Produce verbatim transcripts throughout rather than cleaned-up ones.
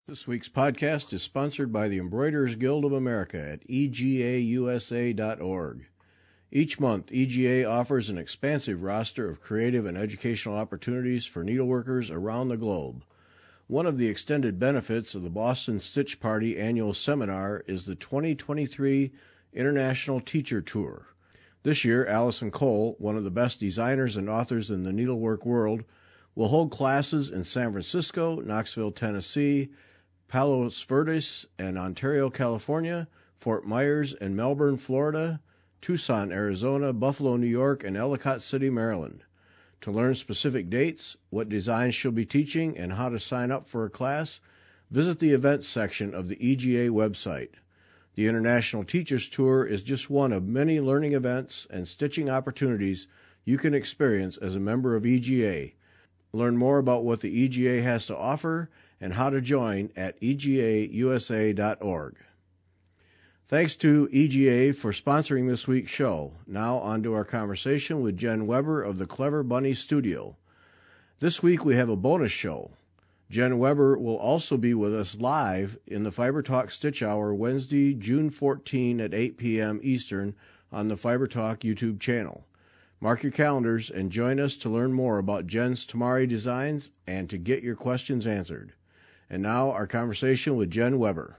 This week's podcast is sponsored by the Embroiderers Guild of America at E G A U S A dot org. Each month, E G A offers an expansive roster of creative and educational opportunities for needleworkers around the globe. One of the extended benefits of the Boston Stitch Party annual seminar is the twenty twenty-three International Teacher Tour. This year, Allison Cole, one of the best designers and authors in the needlework world, will hold classes in San Francisco, Knoxville, Tennessee, Palos Verdes and Ontario, California, Fort Myers and Melbourne, Florida, Tucson, Arizona, Buffalo, New York, and Ellicott City, Maryland. To learn specific dates, what designs she'll be teaching, and how to sign up for a class, visit the events section of the E G A website. The International Teachers Tour is just one of many learning events and stitching opportunities you can experience as a member of E G A. Learn more about what the E G A has to offer and how to join at E G A U S A dot org. Thanks to E G A for sponsoring this week's show. Now on to our conversation with Jen Weber of the Clever Bunny Studio. This week we have a bonus show. Jen Weber will also be with us live in the Fiber Talk Stitch Hour Wednesday, June fourteenth at eight p.m. Eastern on the Fiber Talk YouTube channel. Mark your calendars and join us to learn more about Jen's Tamari designs and to get your questions answered. And now our conversation with Jen Weber.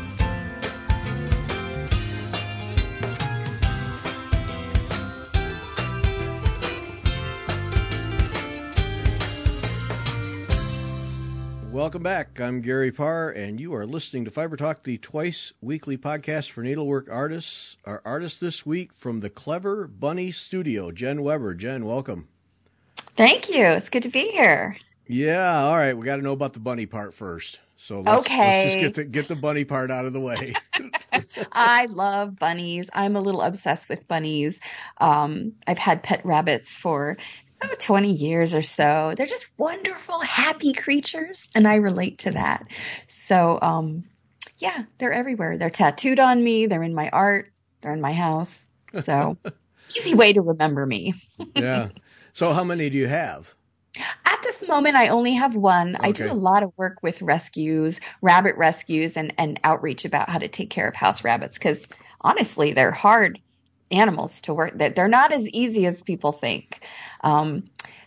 Welcome back. I'm Gary Parr, and you are listening to Fiber Talk, the twice-weekly podcast for needlework artists. Our artist this week from the Clever Bunny Studio, Jen Weber. Jen, welcome. Thank you. It's good to be here. Yeah, all right. We got to know about the bunny part first. So let's, okay. let's just get the, get the bunny part out of the way. I love bunnies. I'm a little obsessed with bunnies. Um, I've had pet rabbits for oh, twenty years or so. They're just wonderful, happy creatures, and I relate to that. So, um, yeah, they're everywhere. They're tattooed on me. They're in my art. They're in my house. So, easy way to remember me. Yeah. So how many do you have? At this moment, I only have one. Okay. I do a lot of work with rescues, rabbit rescues, and, and outreach about how to take care of house rabbits because, honestly, they're hard animals to work. They're not as easy as people think. Um,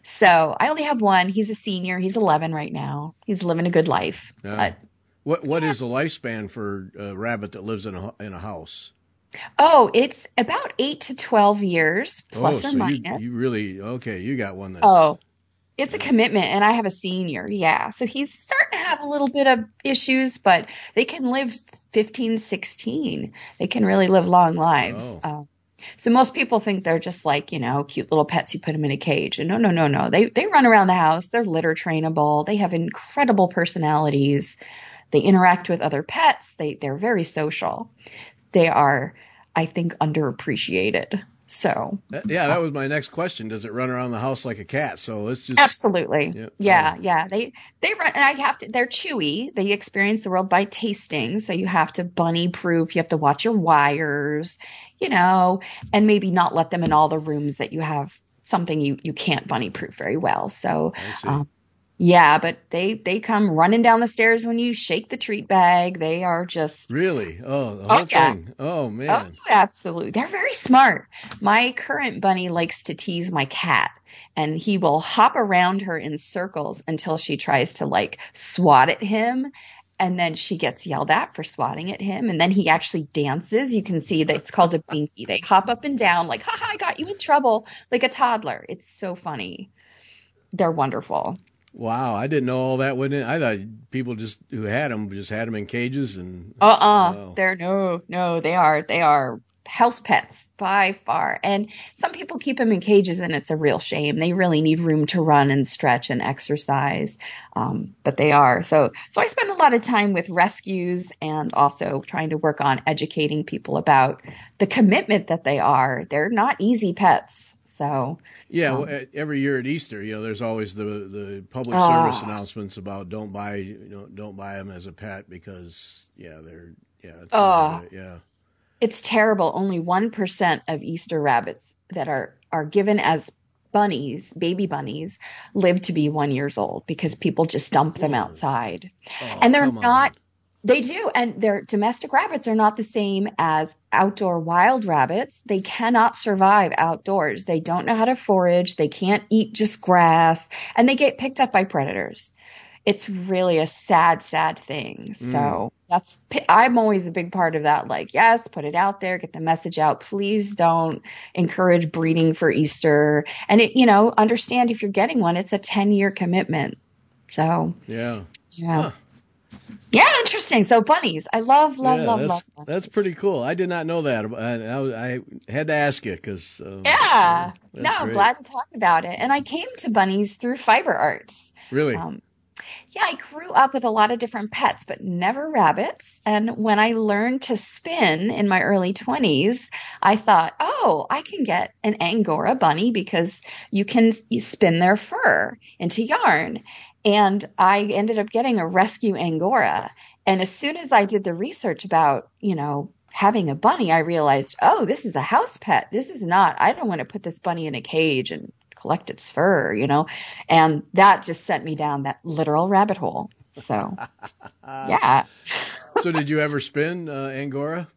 so I only have one. He's a senior. He's eleven right now. He's living a good life. Yeah. But, what What is the lifespan for a rabbit that lives in a, in a house? Oh, it's about eight to twelve years, plus oh, or so minus. You, you really, okay, you got one that's... Oh, it's a commitment, and I have a senior, yeah. So he's starting to have a little bit of issues, but they can live fifteen, sixteen. They can really live long lives. Oh. Uh, so most people think they're just like, you know, cute little pets you put them in a cage. And no, no, no, no. They they run around the house. They're litter trainable. They have incredible personalities. They interact with other pets. They, they're very social. They are, I think, underappreciated. So yeah, that was my next question. Does it run around the house like a cat? So let's just absolutely, yep. yeah, oh. yeah. They they run, and I have to. They're chewy. They experience the world by tasting. So you have to bunny proof. You have to watch your wires, you know, and maybe not let them in all the rooms that you have something you you can't bunny proof very well. So um, yeah, but they they come running down the stairs when you shake the treat bag. They are just really oh the whole oh, yeah. thing. Oh man, oh, absolutely. They're very smart. My current bunny likes to tease my cat, and he will hop around her in circles until she tries to like swat at him. And then she gets yelled at for swatting at him. And then he actually dances. You can see that it's called a binky. They hop up and down like, ha ha, I got you in trouble, like a toddler. It's so funny. They're wonderful. Wow, I didn't know all that went in. I thought people just who had them just had them in cages and. Uh uh-uh. uh, wow. they're no, no, they are they are house pets by far. And some people keep them in cages, and it's a real shame. They really need room to run and stretch and exercise, um, but they are. So, so I spend a lot of time with rescues and also trying to work on educating people about the commitment that they are. They're not easy pets. So yeah, um, well, every year at Easter, you know, there's always the the public uh, service announcements about don't buy you know don't buy them as a pet because yeah they're yeah it's uh, yeah it's terrible. Only one percent of Easter rabbits that are are given as bunnies, baby bunnies, live to be one years old because people just dump them Whoa. outside. Oh, And they're come not, on. they do. And their domestic rabbits are not the same as outdoor wild rabbits. They cannot survive outdoors. They don't know how to forage. They can't eat just grass, and they get picked up by predators. It's really a sad, sad thing. So Mm. that's, I'm always a big part of that. Like, yes, put it out there, get the message out. Please don't encourage breeding for Easter. And it, you know, understand if you're getting one, it's a ten year commitment. So Yeah. yeah. Huh. Yeah, interesting. So bunnies, I love, love, Yeah, love, that's, love bunnies. that's pretty cool. I did not know that. I, I, was- I had to ask you because. Um, Yeah. that's No, I'm great. glad to talk about it. And I came to bunnies through fiber arts. Really? Um, yeah, I grew up with a lot of different pets, but never rabbits. And when I learned to spin in my early twenties, I thought, oh, I can get an Angora bunny because you can you spin their fur into yarn. And I ended up getting a rescue Angora. And as soon as I did the research about, you know, having a bunny, I realized, oh, this is a house pet. This is not, I don't want to put this bunny in a cage and collect its fur, you know, and that just sent me down that literal rabbit hole. So, yeah. So did you ever spin uh, Angora?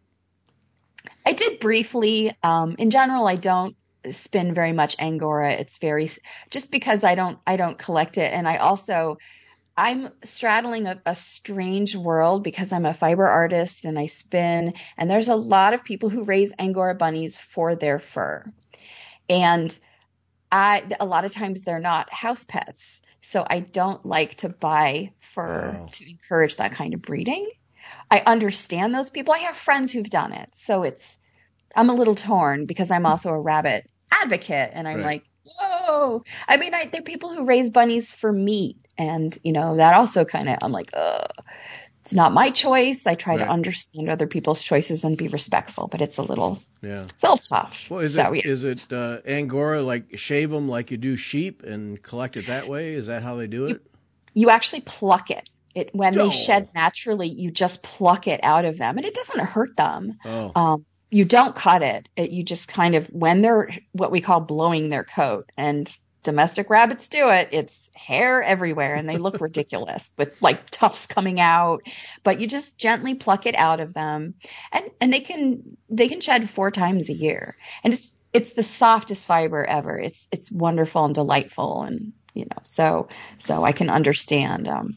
I did briefly. Um, in general, I don't spin very much Angora. It's very, just because I don't, I don't collect it. And I also, I'm straddling a, a strange world because I'm a fiber artist and I spin, and there's a lot of people who raise Angora bunnies for their fur. And I, a lot of times they're not house pets. So I don't like to buy fur Wow. to encourage that kind of breeding. I understand those people. I have friends who've done it. So it's, I'm a little torn because I'm also a rabbit advocate. And I'm Right. like, whoa. I mean, I, there are people who raise bunnies for meat. And, you know, that also kind of, I'm like, ugh. It's not my choice. I try Right. to understand other people's choices and be respectful, but it's a little, Yeah. it's a little tough. Well, is so, it yeah. is it uh, Angora, like shave them like you do sheep and collect it that way? Is that how they do it? You actually pluck it. It when Oh. they shed naturally, you just pluck it out of them, and it doesn't hurt them. Oh, Um, you don't cut it. it. You just kind of, when they're what we call blowing their coat, and domestic rabbits do it, it's hair everywhere, and they look ridiculous with like tufts coming out. But you just gently pluck it out of them, and and they can they can shed four times a year, and it's it's the softest fiber ever. It's it's wonderful and delightful, and you know, so so I can understand um,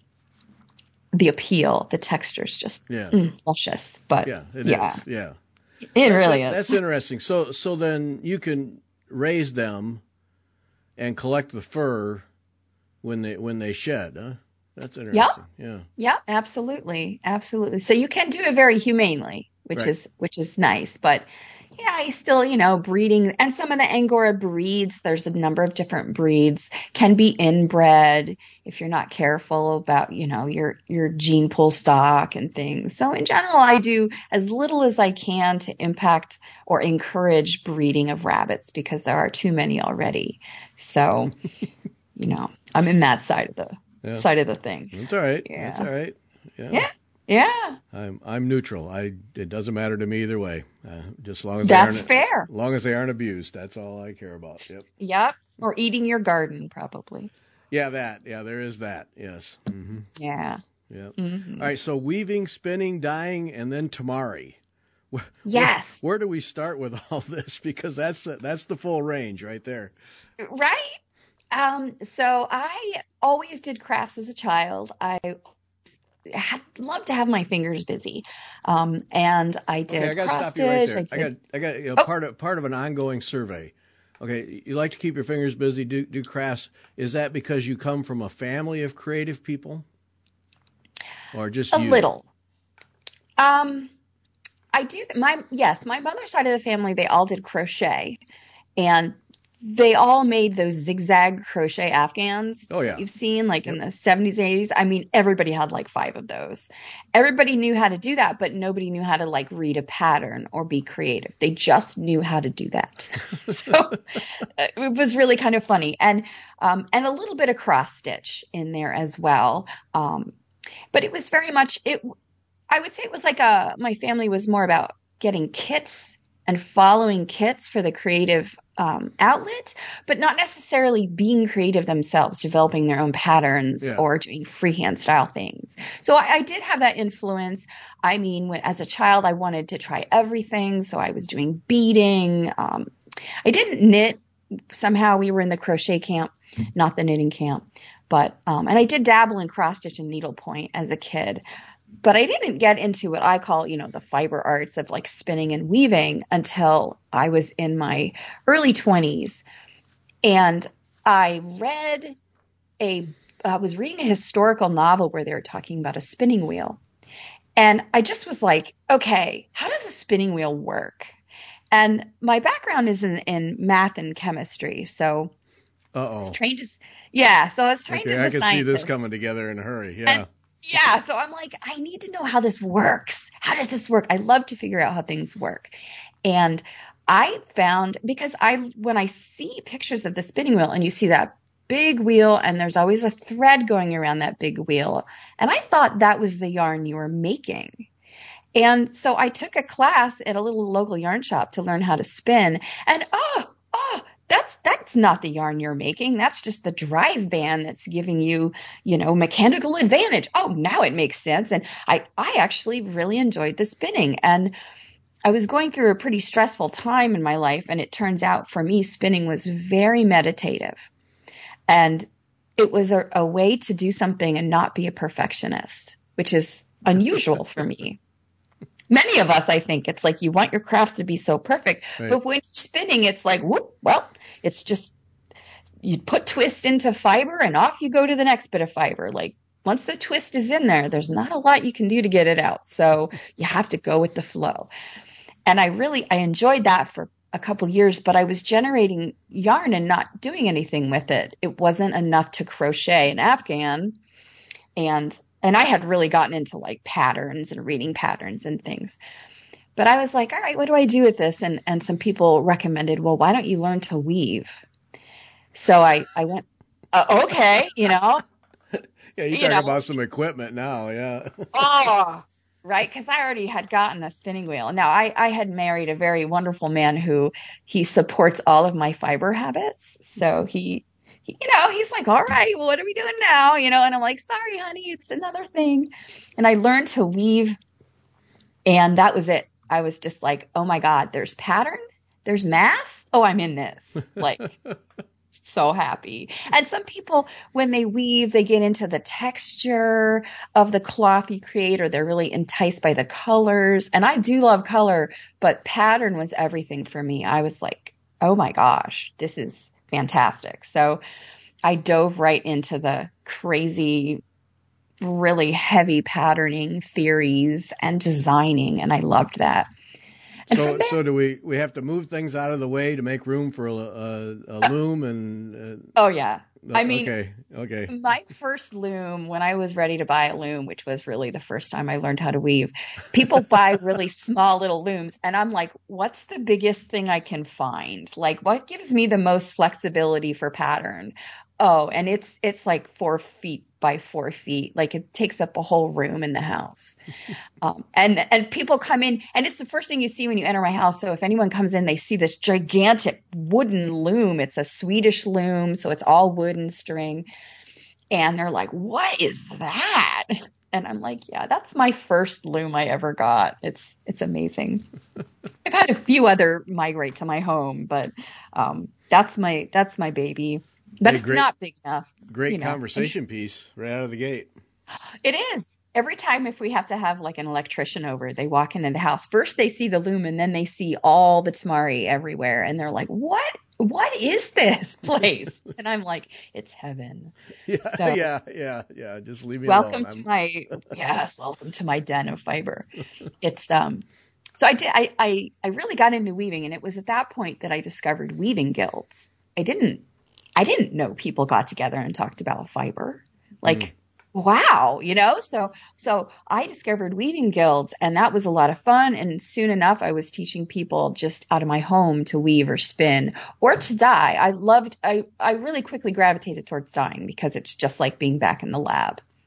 the appeal. The texture's just yeah, mm, luscious, but yeah, it yeah, is. Yeah, it that's really it. is. That's interesting. So so then you can raise them and collect the fur when they when they shed, huh? That's interesting. Yeah. Yeah, absolutely. Absolutely. So you can do it very humanely, which Right. is which is nice. But yeah, I still, you know, breeding, and some of the Angora breeds, there's a number of different breeds, can be inbred if you're not careful about, you know, your your gene pool stock and things. So in general, I do as little as I can to impact or encourage breeding of rabbits because there are too many already. So, you know, I'm in that side of the Yeah. side of the thing. That's all right. Yeah. That's all right. Yeah. Yeah. Yeah. I'm I'm neutral. I it doesn't matter to me either way. Uh, just as long as That's they aren't, fair. as long as they aren't abused. That's all I care about. Yep. Yep. Or eating your garden, probably. Yeah, that. Yeah, there is that. Yes. Mm-hmm. Yeah. Yeah. Mhm. All right. So weaving, spinning, dyeing, and then tamari. Where, Yes. Where, where do we start with all this? Because that's that's the full range right there. Right? Um, so I always did crafts as a child. I had loved to have my fingers busy. Um, and I did Okay, I got to cross stop you right stitch. there. I, did- got I got you know, Oh. part of part of an ongoing survey. Okay, you like to keep your fingers busy, do do crafts. Is that because you come from a family of creative people, or just a you? little. Um, I do. My yes, my mother's side of the family, they all did crochet, and they all made those zigzag crochet afghans. Oh, yeah. that you've seen like in the seventies, eighties. I mean, everybody had like five of those. Everybody knew how to do that, but nobody knew how to like read a pattern or be creative. They just knew how to do that. So uh, it was really kind of funny, and um, and a little bit of cross stitch in there as well. Um, but it was very much it. I would say it was like a, my family was more about getting kits and following kits for the creative um, outlet, but not necessarily being creative themselves, developing their own patterns Yeah. or doing freehand style things. So I, I did have that influence. I mean, when, as a child, I wanted to try everything. So I was doing beading. Um, I didn't knit. Somehow we were in the crochet camp, not the knitting camp. But, um, and I did dabble in cross stitch and needlepoint as a kid. But I didn't get into what I call, you know, the fiber arts of like spinning and weaving until I was in my early twenties. And I read a, I was reading a historical novel where they were talking about a spinning wheel. And I just was like, okay, how does a spinning wheel work? And my background is in, in math and chemistry. So Uh-oh. I was trained as, yeah, so I was trained Okay, as a I can scientist. see this coming together in a hurry. Yeah. And, yeah, so I'm like, I need to know how this works. How does this work? I love to figure out how things work. And I found, because I, when I see pictures of the spinning wheel and you see that big wheel and there's always a thread going around that big wheel, and I thought that was the yarn you were making. And so I took a class at a little local yarn shop to learn how to spin. And oh, oh, that's that's not the yarn you're making. That's just the drive band that's giving you, you know, mechanical advantage. Oh, now it makes sense. And I, I actually really enjoyed the spinning. And I was going through a pretty stressful time in my life. And it turns out for me, spinning was very meditative. And it was a, a way to do something and not be a perfectionist, which is unusual for me. Many of us, I think, it's like you want your crafts to be so perfect, Right. but when you're spinning, it's like, whoop, well, it's just, you put twist into fiber and off you go to the next bit of fiber. Like once the twist is in there, there's not a lot you can do to get it out. So you have to go with the flow. And I really, I enjoyed that for a couple years, but I was generating yarn and not doing anything with it. It wasn't enough to crochet an Afghan. And And I had really gotten into like patterns and reading patterns and things. But I was like, all right, what do I do with this? And and some people recommended, well, why don't you learn to weave? So I, I went, uh, okay, you know. Yeah, you you talk know. about some equipment now, yeah. Oh, right, because I already had gotten a spinning wheel. Now, I, I had married a very wonderful man who he supports all of my fiber habits. So he you know, he's like, all right, well, what are we doing now? You know, and I'm like, sorry, honey, it's another thing. And I learned to weave. And that was it. I was just like, oh my God, there's pattern, there's math. Oh, I'm in this. Like, so happy. And some people, when they weave, they get into the texture of the cloth you create, or they're really enticed by the colors. And I do love color, but pattern was everything for me. I was like, oh my gosh, this is fantastic. So I dove right into the crazy, really heavy patterning theories and designing, and I loved that. And so, from there, so do we? We have to move things out of the way to make room for a, a, a loom and. Uh, oh yeah, I mean, okay, okay. My first loom, when I was ready to buy a loom, which was really the first time I learned how to weave, people buy really small little looms. And I'm like, what's the biggest thing I can find? Like, what gives me the most flexibility for pattern? Oh, and it's it's like four feet by four feet. Like it takes up a whole room in the house. Um, and and people come in, and it's the first thing you see when you enter my house. So if anyone comes in, they see this gigantic wooden loom. It's a Swedish loom, so it's all wood and string. And they're like, what is that? And I'm like, yeah, that's my first loom I ever got. It's it's amazing. I've had a few other migrate to my home, but um, that's my that's my baby. But Hey, it's great- not big enough. Great you know. conversation piece right out of the gate. It is. Every time if we have to have like an electrician over, they walk into the house. First they see the loom, and then they see all the tamari everywhere. And they're like, what? What is this place? And I'm like, it's heaven. Yeah, So- yeah, yeah, yeah. Just leave me Welcome alone. to I'm- my, yes, welcome to my den of fiber. It's, um, so I did, I, I, I really got into weaving, and it was at that point that I discovered weaving guilds. I didn't, I didn't know people got together and talked about fiber. Like, Mm. wow, you know? So, so I discovered weaving guilds, and that was a lot of fun. And soon enough, I was teaching people just out of my home to weave or spin or to dye. I loved, I, I really quickly gravitated towards dyeing because it's just like being back in the lab.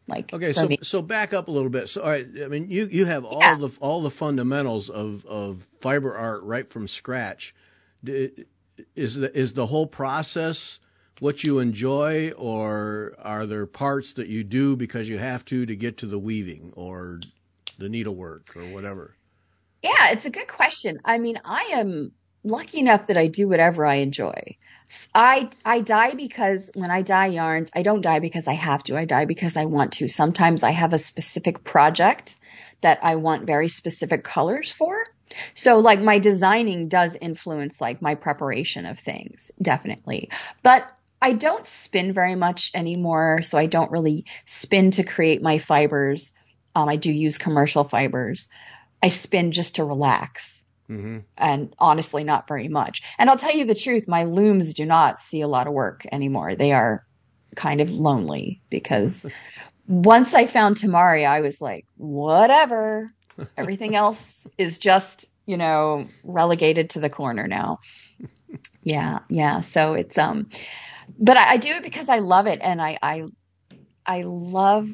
Like Okay, for so me. so back up a little bit. So, all right, I mean, you, you have all Yeah. the all the fundamentals of, of fiber art right from scratch. D- Is the is the whole process what you enjoy, or are there parts that you do because you have to to get to the weaving or the needlework or whatever? Yeah, it's a good question. I mean, I am lucky enough that I do whatever I enjoy. S- I I dye because when I dye yarns, I don't dye because I have to. I dye because I want to. Sometimes I have a specific project that I want very specific colors for. So like my designing does influence like my preparation of things, definitely. But I don't spin very much anymore, so I don't really spin to create my fibers. Um, I do use commercial fibers. I spin just to relax, Mm-hmm. and honestly, not very much. And I'll tell you the truth, my looms do not see a lot of work anymore. They are kind of lonely because once I found Tamari, I was like, whatever. Everything else is just, you know, relegated to the corner now. Yeah, yeah. So it's um, but I, I do it because I love it, and I I I love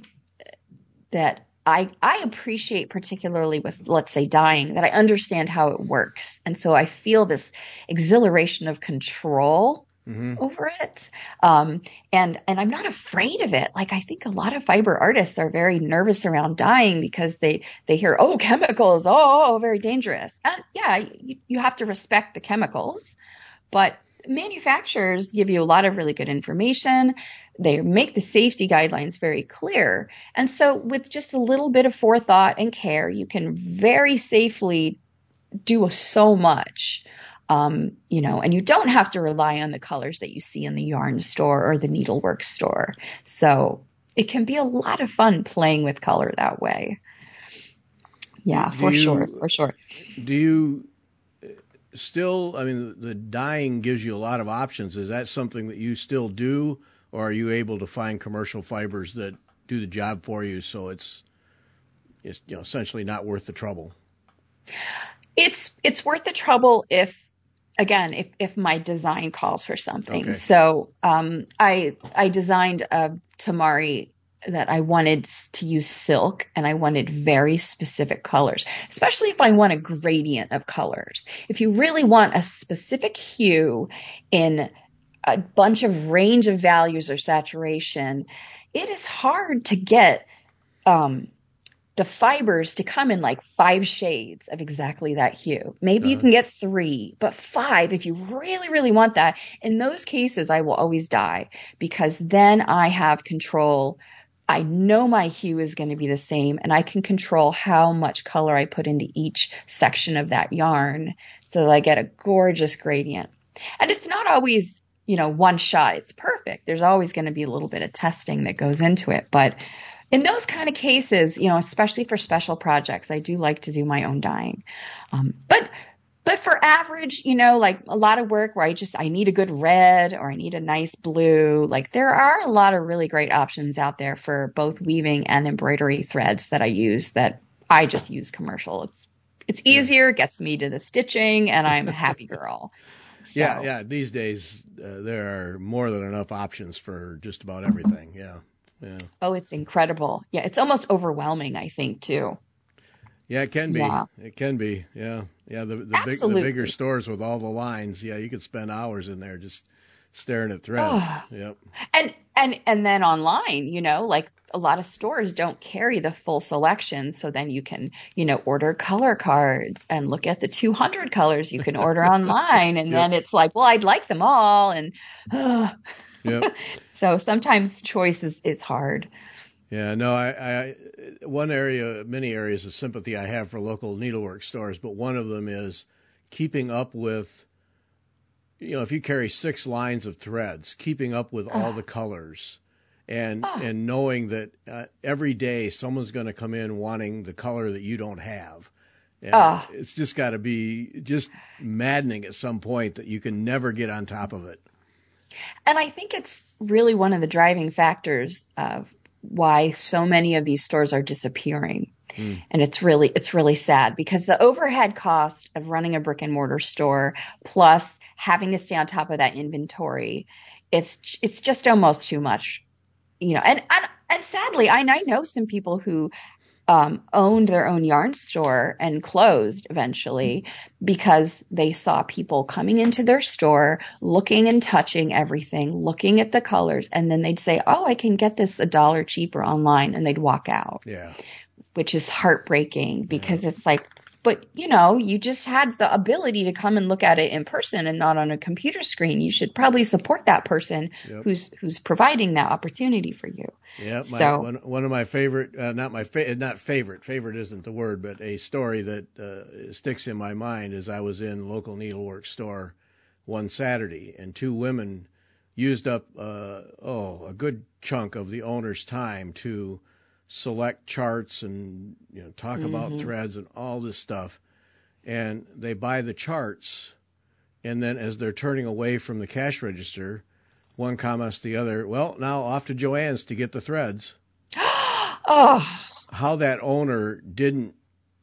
that I I appreciate, particularly with, let's say, dyeing, that I understand how it works. And so I feel this exhilaration of control Mm-hmm. over it. Um, and and I'm not afraid of it. Like I think a lot of fiber artists are very nervous around dyeing because they they hear, oh, chemicals, oh, oh, very dangerous. And yeah, you, you have to respect the chemicals, but manufacturers give you a lot of really good information. They make the safety guidelines very clear. And so with just a little bit of forethought and care, you can very safely do so much. Um, you know, and you don't have to rely on the colors that you see in the yarn store or the needlework store. So it can be a lot of fun playing with color that way. Do, Yeah, do for sure, you for sure. do you still? I mean, the dyeing gives you a lot of options. Is that something that you still do, or are you able to find commercial fibers that do the job for you? So it's it's you know essentially not worth the trouble. It's it's worth the trouble if, again, if if my design calls for something. Okay. So um, I I designed a Tamari that I wanted to use silk, and I wanted very specific colors, especially if I want a gradient of colors. If you really want a specific hue in a bunch of range of values or saturation, it is hard to get um, the fibers to come in like five shades of exactly that hue. Maybe you Uh-huh. can get three, but five, if you really, really want that. In those cases, I will always dye, because then I have control. I know my hue is going to be the same, and I can control how much color I put into each section of that yarn so that I get a gorgeous gradient. And it's not always, you know, one shot. It's perfect. There's always going to be a little bit of testing that goes into it. But in those kind of cases, you know, especially for special projects, I do like to do my own dyeing. Um, but but for average, you know, like a lot of work where I just I need a good red or I need a nice blue, like there are a lot of really great options out there for both weaving and embroidery threads that I use, that I just use commercial. It's it's Yeah. easier, gets me to the stitching, and I'm a happy girl. Yeah, So, yeah. These days, uh, there are more than enough options for just about everything. Yeah, yeah, oh, it's incredible. Yeah, it's almost overwhelming, I think, too. yeah. It can be. Yeah, It can be. Yeah, yeah. The the big the bigger absolutely. stores with all the lines. Yeah, you could spend hours in there just staring at threads. Oh, Yep. and and and then online, you know, like a lot of stores don't carry the full selection, so then you can, you know, order color cards and look at the two hundred colors you can order online, and Yep. then it's like, well, I'd like them all, and uh, Yep. so sometimes choice is is hard. Yeah. No. I. I. One area, many areas of sympathy I have for local needlework stores, but one of them is keeping up with. You know, if you carry six lines of threads, keeping up with all Oh, the colors, and oh, and knowing that uh, every day someone's going to come in wanting the color that you don't have, and oh. it's just got to be just maddening at some point that you can never get on top of it. And I think it's really one of the driving factors of why so many of these stores are disappearing. Mm. And it's really, it's really sad, because the overhead cost of running a brick and mortar store plus having to stay on top of that inventory, it's, it's just almost too much, you know, and, and, And sadly, I, I know some people who um, owned their own yarn store and closed eventually because they saw people coming into their store, looking and touching everything, looking at the colors, and then they'd say, oh, I can get this a dollar cheaper online, and they'd walk out. Yeah. Which is heartbreaking because yeah. it's like, but you know, you just had the ability to come and look at it in person and not on a computer screen. You should probably support that person yep. who's who's providing that opportunity for you. Yeah, so one one of my favorite, uh, not my fa- not favorite, favorite isn't the word, but a story that uh, sticks in my mind is I was in a local needlework store one Saturday, and two women used up uh, oh a good chunk of the owner's time to select charts and you know talk mm-hmm. about threads and all this stuff, and they buy the charts, and then as they're turning away from the cash register, one comments to the other, well, now off to Joann's to get the threads. Oh, how that owner didn't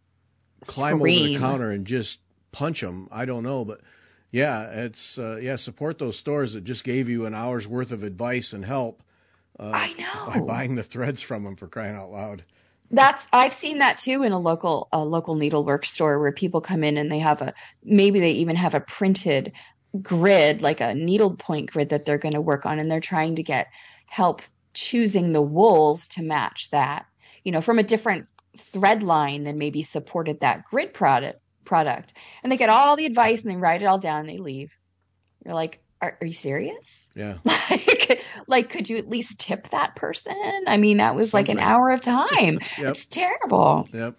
climb Scream. over the counter and just punch them, I don't know, but yeah, it's uh, yeah support those stores that just gave you an hour's worth of advice and help. Uh, I know. By buying the threads from them, for crying out loud. That's I've seen that too in a local a local needlework store where people come in and they have a maybe they even have a printed grid, like a needlepoint grid that they're going to work on, and they're trying to get help choosing the wools to match that, you know, from a different thread line than maybe supported that grid product product. And they get all the advice and they write it all down and they leave. You're like, Are, are you serious? Yeah. Like, like, could you at least tip that person? I mean, that was Something. like an hour of time. Yep. It's terrible. Yep.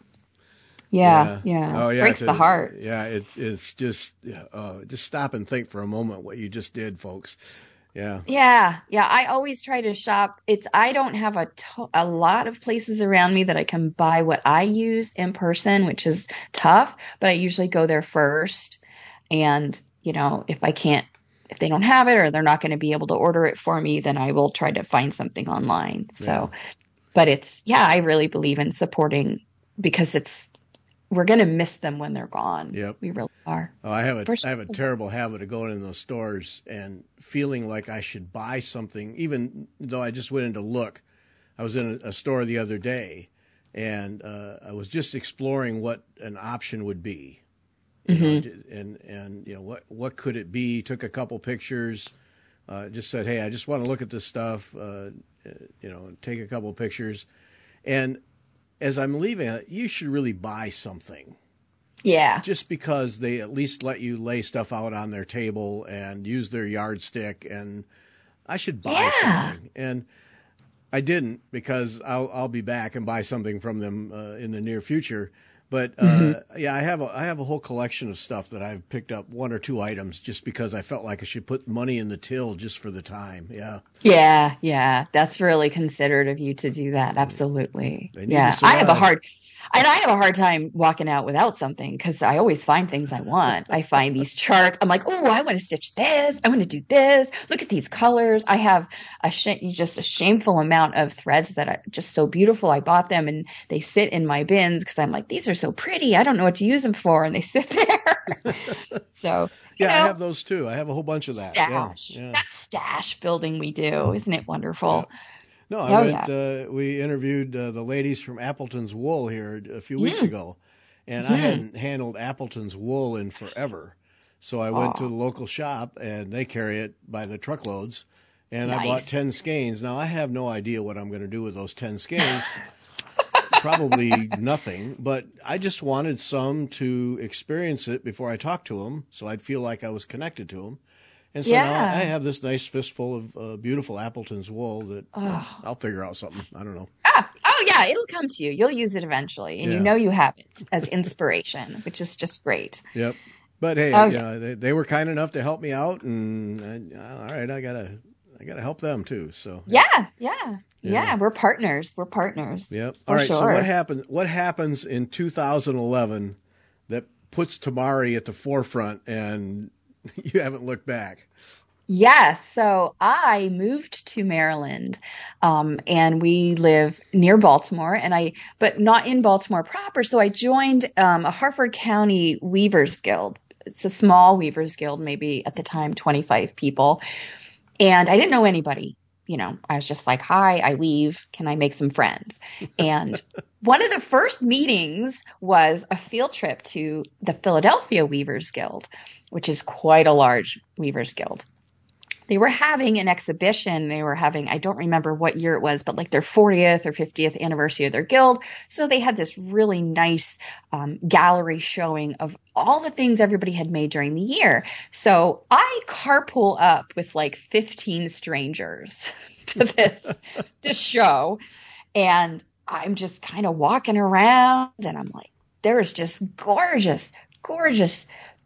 Yeah. Yeah. yeah. Oh, yeah. Breaks to, the heart. Yeah. It, it's just, uh, just stop and think for a moment what you just did, folks. Yeah. Yeah. Yeah. I always try to shop. It's, I don't have a, to- a lot of places around me that I can buy what I use in person, which is tough, but I usually go there first. And, you know, if I can't, if they don't have it or they're not going to be able to order it for me, then I will try to find something online. So, yeah. But it's, yeah, I really believe in supporting because it's, we're going to miss them when they're gone. Yep. We really are. Oh, I have a, First, I have a terrible habit of going in those stores and feeling like I should buy something, even though I just went in to look. I was in a, a store the other day and uh, I was just exploring what an option would be. You mm-hmm. know, and, and, you know, what, what could it be? Took a couple pictures, uh, just said, hey, I just want to look at this stuff, uh, you know, take a couple pictures. And as I'm leaving, you should really buy something. Yeah. Just because they at least let you lay stuff out on their table and use their yardstick, and I should buy yeah. something. And I didn't because I'll, I'll be back and buy something from them uh, in the near future. But uh, mm-hmm. yeah, I have a I have a whole collection of stuff that I've picked up one or two items just because I felt like I should put money in the till just for the time. Yeah. Yeah, yeah, that's really considerate of you to do that. Absolutely. Yeah, I have a hard. And I have a hard time walking out without something because I always find things I want. I find these charts. I'm like, oh, I want to stitch this. I want to do this. Look at these colors. I have a sh- just a shameful amount of threads that are just so beautiful. I bought them and they sit in my bins because I'm like, these are so pretty. I don't know what to use them for. And they sit there. So, yeah, you know, I have those too. I have a whole bunch of that. Stash. Yeah, yeah. That stash building we do. Isn't it wonderful? Yeah. No, I oh, went. Yeah. Uh, we interviewed uh, the ladies from Appleton's Wool here a few weeks mm. ago, and mm. I hadn't handled Appleton's wool in forever. So I went Aww. to the local shop, and they carry it by the truckloads, and nice. I bought ten skeins. Now I have no idea what I'm going to do with those ten skeins. Probably nothing, but I just wanted some to experience it before I talked to them, so I'd feel like I was connected to them. And so yeah. now I have this nice fistful of uh, beautiful Appleton's wool that oh. uh, I'll figure out something. I don't know. Ah, oh, yeah. It'll come to you. You'll use it eventually. And yeah. you know you have it as inspiration, which is just great. Yep. But, hey, oh, you yeah. know, they, they were kind enough to help me out. And, I, all right, I got to I gotta help them, too. So Yeah, yeah. Yeah, yeah we're partners. We're partners. Yep. All right, sure. So what happens, what happens in two thousand eleven that puts Tamari at the forefront and you haven't looked back? Yes. So I moved to Maryland, um, and we live near Baltimore, and I, but not in Baltimore proper. So I joined um, a Harford County Weavers Guild. It's a small Weavers Guild, maybe at the time twenty-five people, and I didn't know anybody. you know, I was just like, hi, I weave. Can I make some friends? And one of the first meetings was a field trip to the Philadelphia Weavers Guild, which is quite a large Weavers Guild. They were having an exhibition. They were having, I don't remember what year it was, but like their fortieth or fiftieth anniversary of their guild. So they had this really nice um, gallery showing of all the things everybody had made during the year. So I carpool up with like fifteen strangers to this, this show. And I'm just kind of walking around and I'm like, there's just gorgeous, gorgeous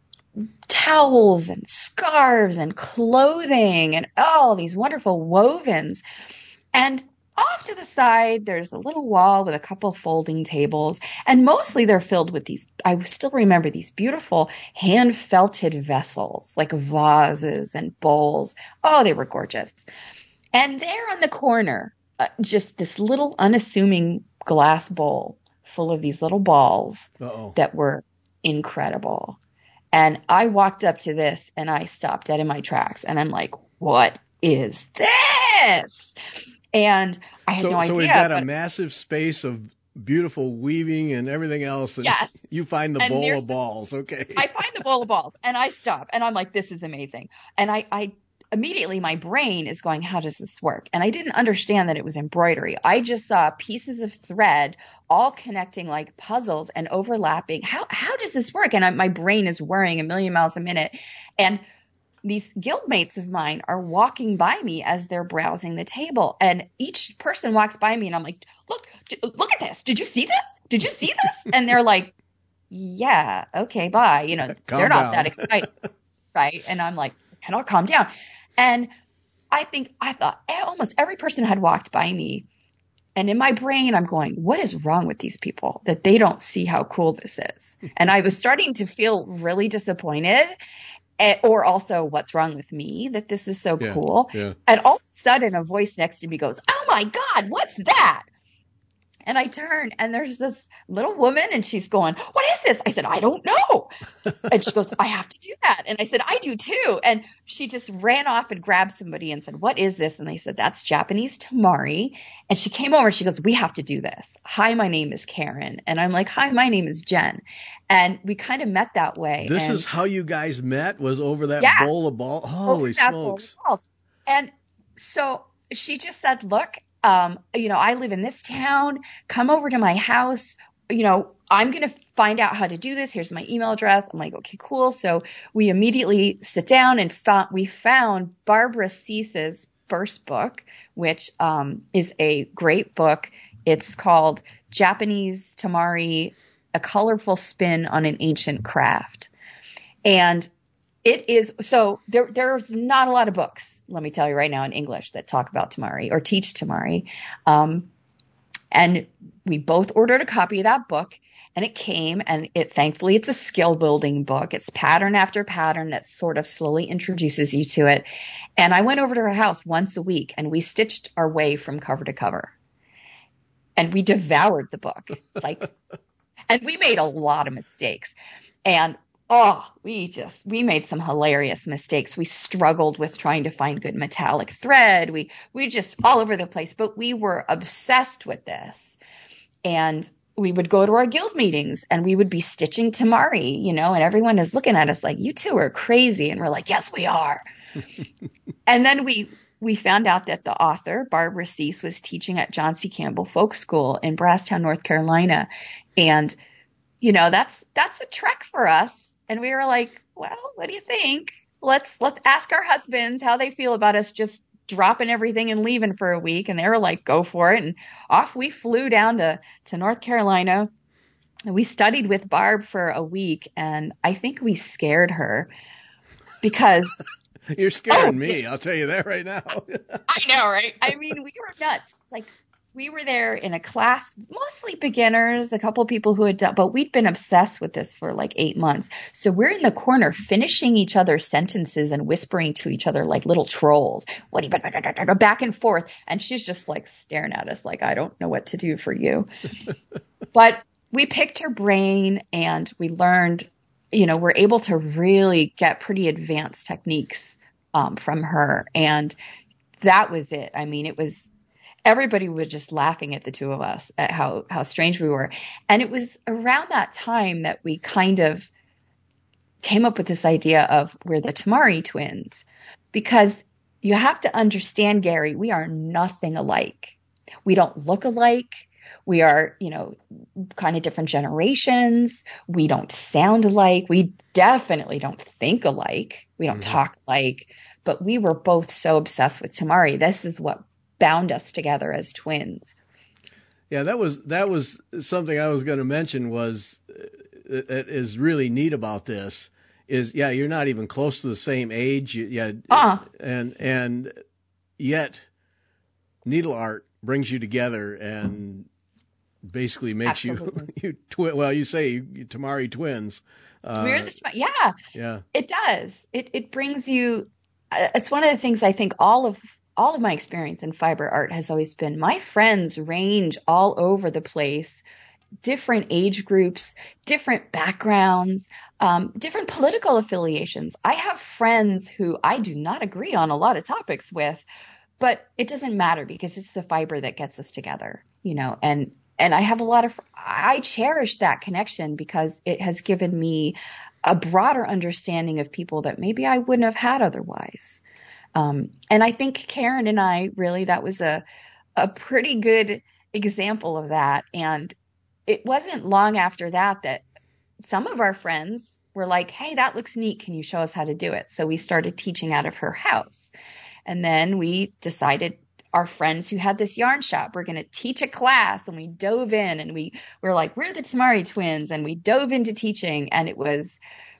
towels and scarves and clothing and all these wonderful wovens. And off to the side, there's a little wall with a couple folding tables, and mostly they're filled with these, I still remember these beautiful hand felted vessels, like vases and bowls. Oh, they were gorgeous. And there on the corner, uh, just this little unassuming glass bowl full of these little balls Uh-oh. that were incredible. And I walked up to this and I stopped dead in my tracks. And I'm like, what is this? And I had so, no idea. So we've got but, a massive space of beautiful weaving and everything else. And yes. You find the and bowl of balls. Okay. I find the bowl of balls and I stop and I'm like, this is amazing. And I, I immediately my brain is going, how does this work? And I didn't understand that it was embroidery. I just saw pieces of thread all connecting like puzzles and overlapping. How how does this work? And I, my brain is whirring a million miles a minute. And these guildmates of mine are walking by me as they're browsing the table. And each person walks by me and I'm like, look, look at this. Did you see this? Did you see this? And they're like, yeah, okay, bye. You know, calm they're not down. that excited. Right. And I'm like, can I calm down? And I think I thought almost every person had walked by me. And in my brain, I'm going, what is wrong with these people that they don't see how cool this is? And I was starting to feel really disappointed. Or also, what's wrong with me that this is so yeah, cool? Yeah. And all of a sudden, a voice next to me goes, oh my God, what's that? And I turn and there's this little woman and she's going, what is this? I said, I don't know. And she goes, I have to do that. And I said, I do too. And she just ran off and grabbed somebody and said, what is this? And they said, that's Japanese tamari. And she came over and she goes, we have to do this. Hi, my name is Karen. And I'm like, hi, my name is Jen. And we kind of met that way. This and is how you guys met, was over that yeah, bowl of balls? Holy smokes. And so she just said, look, Um, you know, I live in this town, come over to my house, you know, I'm going to find out how to do this. Here's my email address. I'm like, okay, cool. So we immediately sit down and found, we found Barbara Cease's first book, which, um, is a great book. It's called Japanese Tamari, A Colorful Spin on an Ancient Craft. And it is, so there, there's not a lot of books, let me tell you right now, in English that talk about tamari or teach tamari. Um, and we both ordered a copy of that book and it came and it, thankfully it's a skill building book. It's pattern after pattern that sort of slowly introduces you to it. And I went over to her house once a week and we stitched our way from cover to cover and we devoured the book. Like, and we made a lot of mistakes and Oh, we just, we made some hilarious mistakes. We struggled with trying to find good metallic thread. We, we just all over the place, but we were obsessed with this. And we would go to our guild meetings and we would be stitching tamari, you know, and everyone is looking at us like, you two are crazy. And we're like, yes, we are. And then we, we found out that the author, Barbara Cease, was teaching at John C. Campbell Folk School in Brasstown, North Carolina. And, you know, that's, that's a trek for us. And we were like, well, what do you think? Let's let's ask our husbands how they feel about us just dropping everything and leaving for a week. And they were like, go for it. And off we flew down to, to North Carolina. And we studied with Barb for a week. And I think we scared her because you're scaring oh, me. I'll tell you that right now. I know, right? I mean, we were nuts. Like, we were there in a class, mostly beginners, a couple of people who had done, but we'd been obsessed with this for like eight months. So we're in the corner finishing each other's sentences and whispering to each other like little trolls, what do you, back and forth. And she's just like staring at us like, I don't know what to do for you. But we picked her brain and we learned, you know, we're able to really get pretty advanced techniques um, from her. And that was it. I mean, it was, everybody was just laughing at the two of us at how, how strange we were. And it was around that time that we kind of came up with this idea of we're the Tamari twins, because you have to understand, Gary, we are nothing alike. We don't look alike. We are, you know, kind of different generations. We don't sound alike. We definitely don't think alike. We don't mm-hmm. talk alike. But we were both so obsessed with Tamari. This is what bound us together as twins. Yeah, that was that was something I was going to mention. Was that is really neat about this is yeah, you're not even close to the same age. Yeah, uh-uh. and and yet needle art brings you together and basically makes Absolutely. you you twi- well you say you, you Tamari twins. Uh, We're the yeah yeah it does it it brings you. Uh, it's one of the things I think all of all of my experience in fiber art has always been. My friends range all over the place, different age groups, different backgrounds, um, different political affiliations. I have friends who I do not agree on a lot of topics with, but it doesn't matter because it's the fiber that gets us together, you know, and And I have a lot of, I cherish that connection because it has given me a broader understanding of people that maybe I wouldn't have had otherwise. Um, and I think Karen and I really, that was a, a pretty good example of that. And it wasn't long after that that some of our friends were like, hey, that looks neat. Can you show us how to do it? So we started teaching out of her house. And then we decided, our friends who had this yarn shop, we're going to teach a class, and we dove in and we were like, we're the Tamari twins, and we dove into teaching, and it was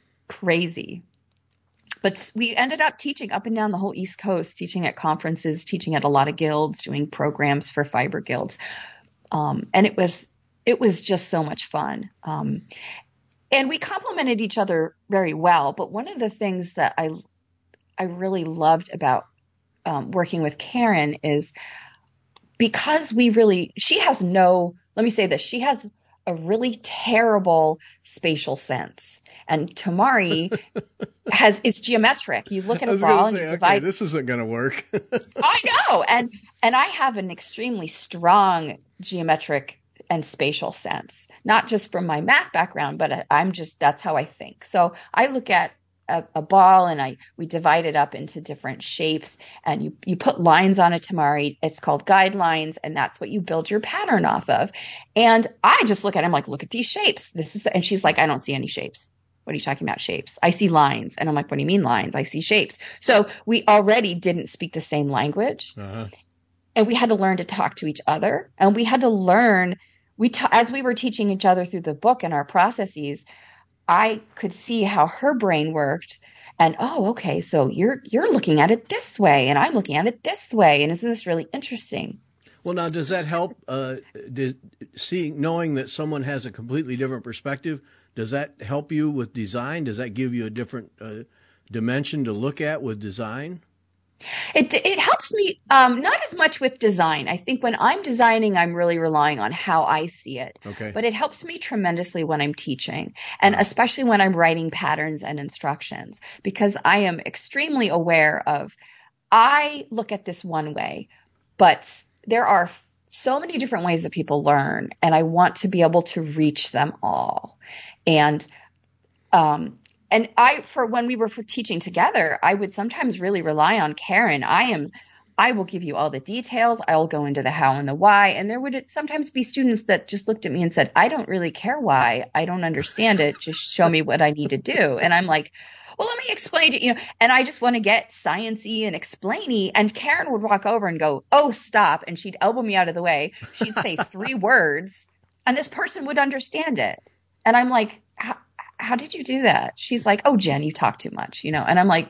crazy. But we ended up teaching up and down the whole East Coast, teaching at conferences, teaching at a lot of guilds, doing programs for fiber guilds. Um, and it was, it was just so much fun. Um, and we complemented each other very well. But one of the things that I, I really loved about Um, working with Karen is because we really, she has no, let me say this, she has a really terrible spatial sense. And Tamari has, is geometric. You look at a ball and say, you divide. Okay, this isn't going to work. I know. And, and I have an extremely strong geometric and spatial sense, not just from my math background, but I'm just, that's how I think. So I look at A, a ball and I we divide it up into different shapes, and you you put lines on a Tamari. It's called guidelines, and that's what you build your pattern off of. And I just look at it, I'm like, look at these shapes. This is, and she's like, I don't see any shapes. What are you talking about, shapes? I see lines. And I'm like, what do you mean lines? I see shapes. So we already didn't speak the same language, uh-huh. and we had to learn to talk to each other, and we had to learn. We ta- as we were teaching each other through the book and our processes, I could see how her brain worked, and oh, okay, so you're you're looking at it this way, and I'm looking at it this way, and isn't this really interesting? Well, now, does that help? Uh, does, seeing, knowing that someone has a completely different perspective, does that help you with design? Does that give you a different uh, dimension to look at with design? It it helps me, um, not as much with design. I think when I'm designing, I'm really relying on how I see it. Okay. But it helps me tremendously when I'm teaching, and especially when I'm writing patterns and instructions, because I am extremely aware of, I look at this one way, but there are so many different ways that people learn, and I want to be able to reach them all. And um And I, for when we were for teaching together, I would sometimes really rely on Karen. I am, I will give you all the details. I'll go into the how and the why. And there would sometimes be students that just looked at me and said, I don't really care why. I don't understand it. Just show me what I need to do. And I'm like, well, let me explain it, you know, and I just want to get science-y and explainy. And Karen would walk over and go, oh, stop. And she'd elbow me out of the way. She'd say three words, and this person would understand it. And I'm like, how? How did you do that? She's like, oh, Jen, you talk too much, you know? And I'm like,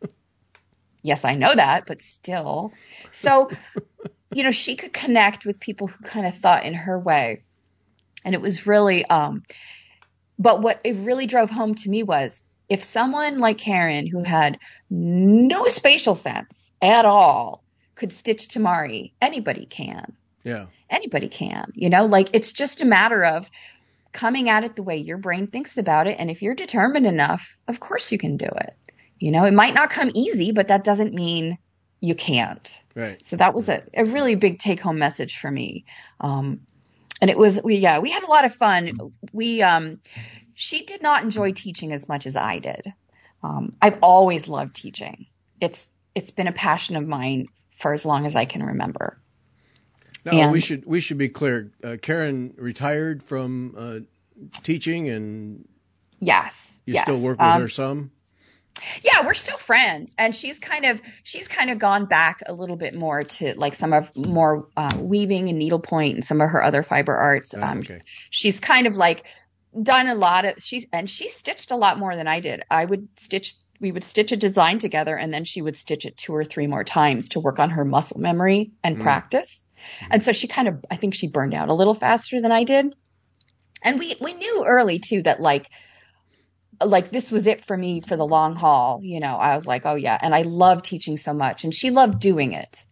yes, I know that, but still. So, you know, she could connect with people who kind of thought in her way. And it was really, um, but what it really drove home to me was, if someone like Karen, who had no spatial sense at all, could stitch Tamari, anybody can. Yeah. Anybody can, you know, like, it's just a matter of coming at it the way your brain thinks about it. And if you're determined enough, of course you can do it. You know, it might not come easy, but that doesn't mean you can't. Right. So that was a, a really big take home message for me. Um, and it was, we, yeah, we had a lot of fun. We, um, she did not enjoy teaching as much as I did. Um, I've always loved teaching. It's, it's been a passion of mine for as long as I can remember. No, and, we should, we should be clear. Uh, Karen retired from, uh, teaching, and yes, you yes. still work with um, her some? Yeah, we're still friends, and she's kind of she's kind of gone back a little bit more to like some of more uh, weaving and needlepoint and some of her other fiber arts. Oh, Um, okay. She's kind of like done a lot of she's and she stitched a lot more than I did. I would stitch. We would stitch a design together, and then she would stitch it two or three more times to work on her muscle memory and mm. practice. Mm. And so she kind of, I think she burned out a little faster than I did. And we, we knew early too that like, like this was it for me for the long haul. You know, I was like, oh yeah. And I love teaching so much, and she loved doing it.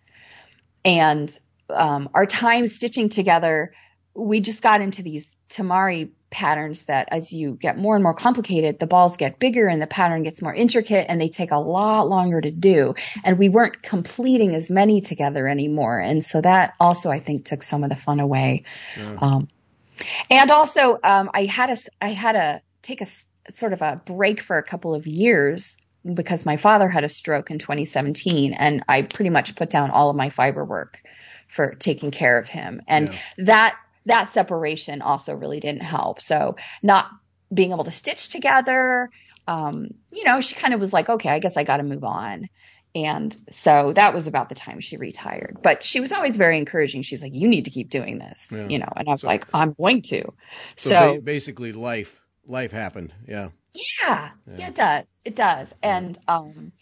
And um, our time stitching together, we just got into these tamari patterns that as you get more and more complicated, the balls get bigger and the pattern gets more intricate, and they take a lot longer to do. And we weren't completing as many together anymore. And so that also, I think, took some of the fun away. Yeah. Um, and also, um, I had a, I had to take a sort of a break for a couple of years because my father had a stroke in twenty seventeen, and I pretty much put down all of my fiber work for taking care of him. And yeah. that, that separation also really didn't help. So not being able to stitch together, um, you know, she kind of was like, okay, I guess I got to move on. And so that was about the time she retired. But she was always very encouraging. She's like, you need to keep doing this, yeah. you know, and I was so, like, I'm going to. So, so ba- basically life, life happened. Yeah. Yeah. Yeah, yeah it does. It does. And, um,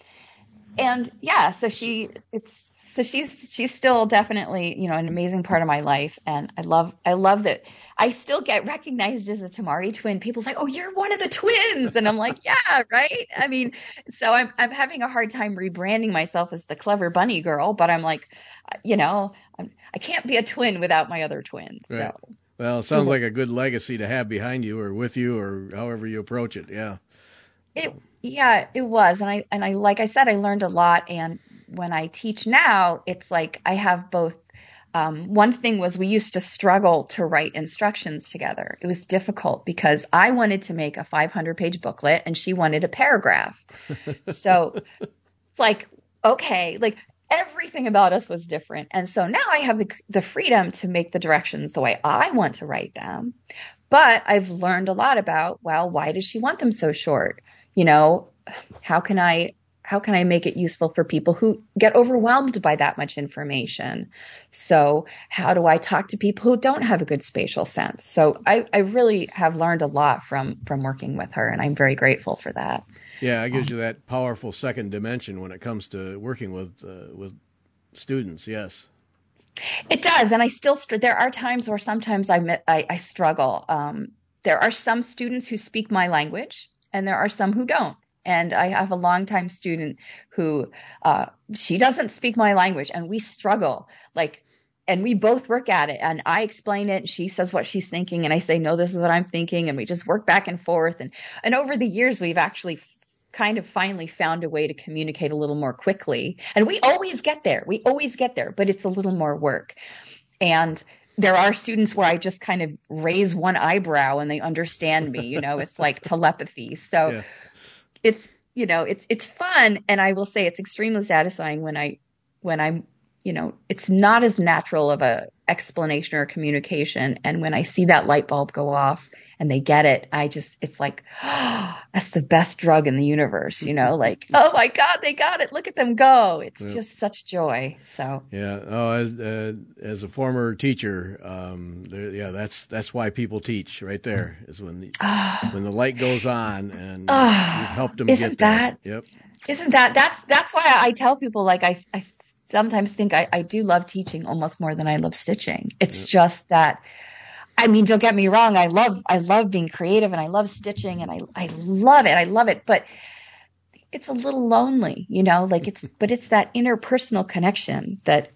and yeah, so she, it's, So she's she's still definitely, you know, an amazing part of my life, and I love I love that I still get recognized as a Tamari twin. People's like, "Oh, you're one of the twins," and I'm like, "Yeah, right." I mean, so I'm I'm having a hard time rebranding myself as the clever bunny girl, but I'm like, you know, I'm, I can't be a twin without my other twins. Right. So, well, it sounds like a good legacy to have behind you, or with you, or however you approach it. Yeah. It yeah, it was, and I and I like I said, I learned a lot. And when I teach now, it's like I have both. Um, one thing was we used to struggle to write instructions together. It was difficult because I wanted to make a five hundred page booklet and she wanted a paragraph. So it's like, okay, like everything about us was different. And so now I have the, the freedom to make the directions the way I want to write them. But I've learned a lot about, well, why does she want them so short? You know, how can I How can I make it useful for people who get overwhelmed by that much information? So how do I talk to people who don't have a good spatial sense? So I, I really have learned a lot from, from working with her, and I'm very grateful for that. Yeah, it gives um, you that powerful second dimension when it comes to working with uh, with students. Yes, it does, and I still there are times where sometimes I I, I struggle. Um, there are some students who speak my language, and there are some who don't. And I have a longtime student who, uh, she doesn't speak my language, and we struggle like, and we both work at it, and I explain it. And she says what she's thinking, and I say, no, this is what I'm thinking. And we just work back and forth. And, and over the years, we've actually f- kind of finally found a way to communicate a little more quickly. And we always get there. We always get there, but it's a little more work. And there are students where I just kind of raise one eyebrow and they understand me, you know, it's like telepathy. So yeah. It's, you know, it's, it's fun. And I will say it's extremely satisfying when I, when I'm, you know, it's not as natural of a explanation or communication. And when I see that light bulb go off and they get it, I just, it's like, oh, that's the best drug in the universe, you know, like, oh my God, they got it. Look at them go. It's yeah. just such joy. So, yeah. Oh, as, uh, as a former teacher, um, there, yeah, that's, that's why people teach right there is when the, when the light goes on and uh, you've helped them isn't get there. That, yep. Isn't that, that's, that's why I tell people, like, I, I sometimes think I, I do love teaching almost more than I love stitching. It's yep. just that, I mean, don't get me wrong. I love, I love being creative, and I love stitching, and I, I love it. I love it, but it's a little lonely, you know, like it's, but it's that interpersonal connection that,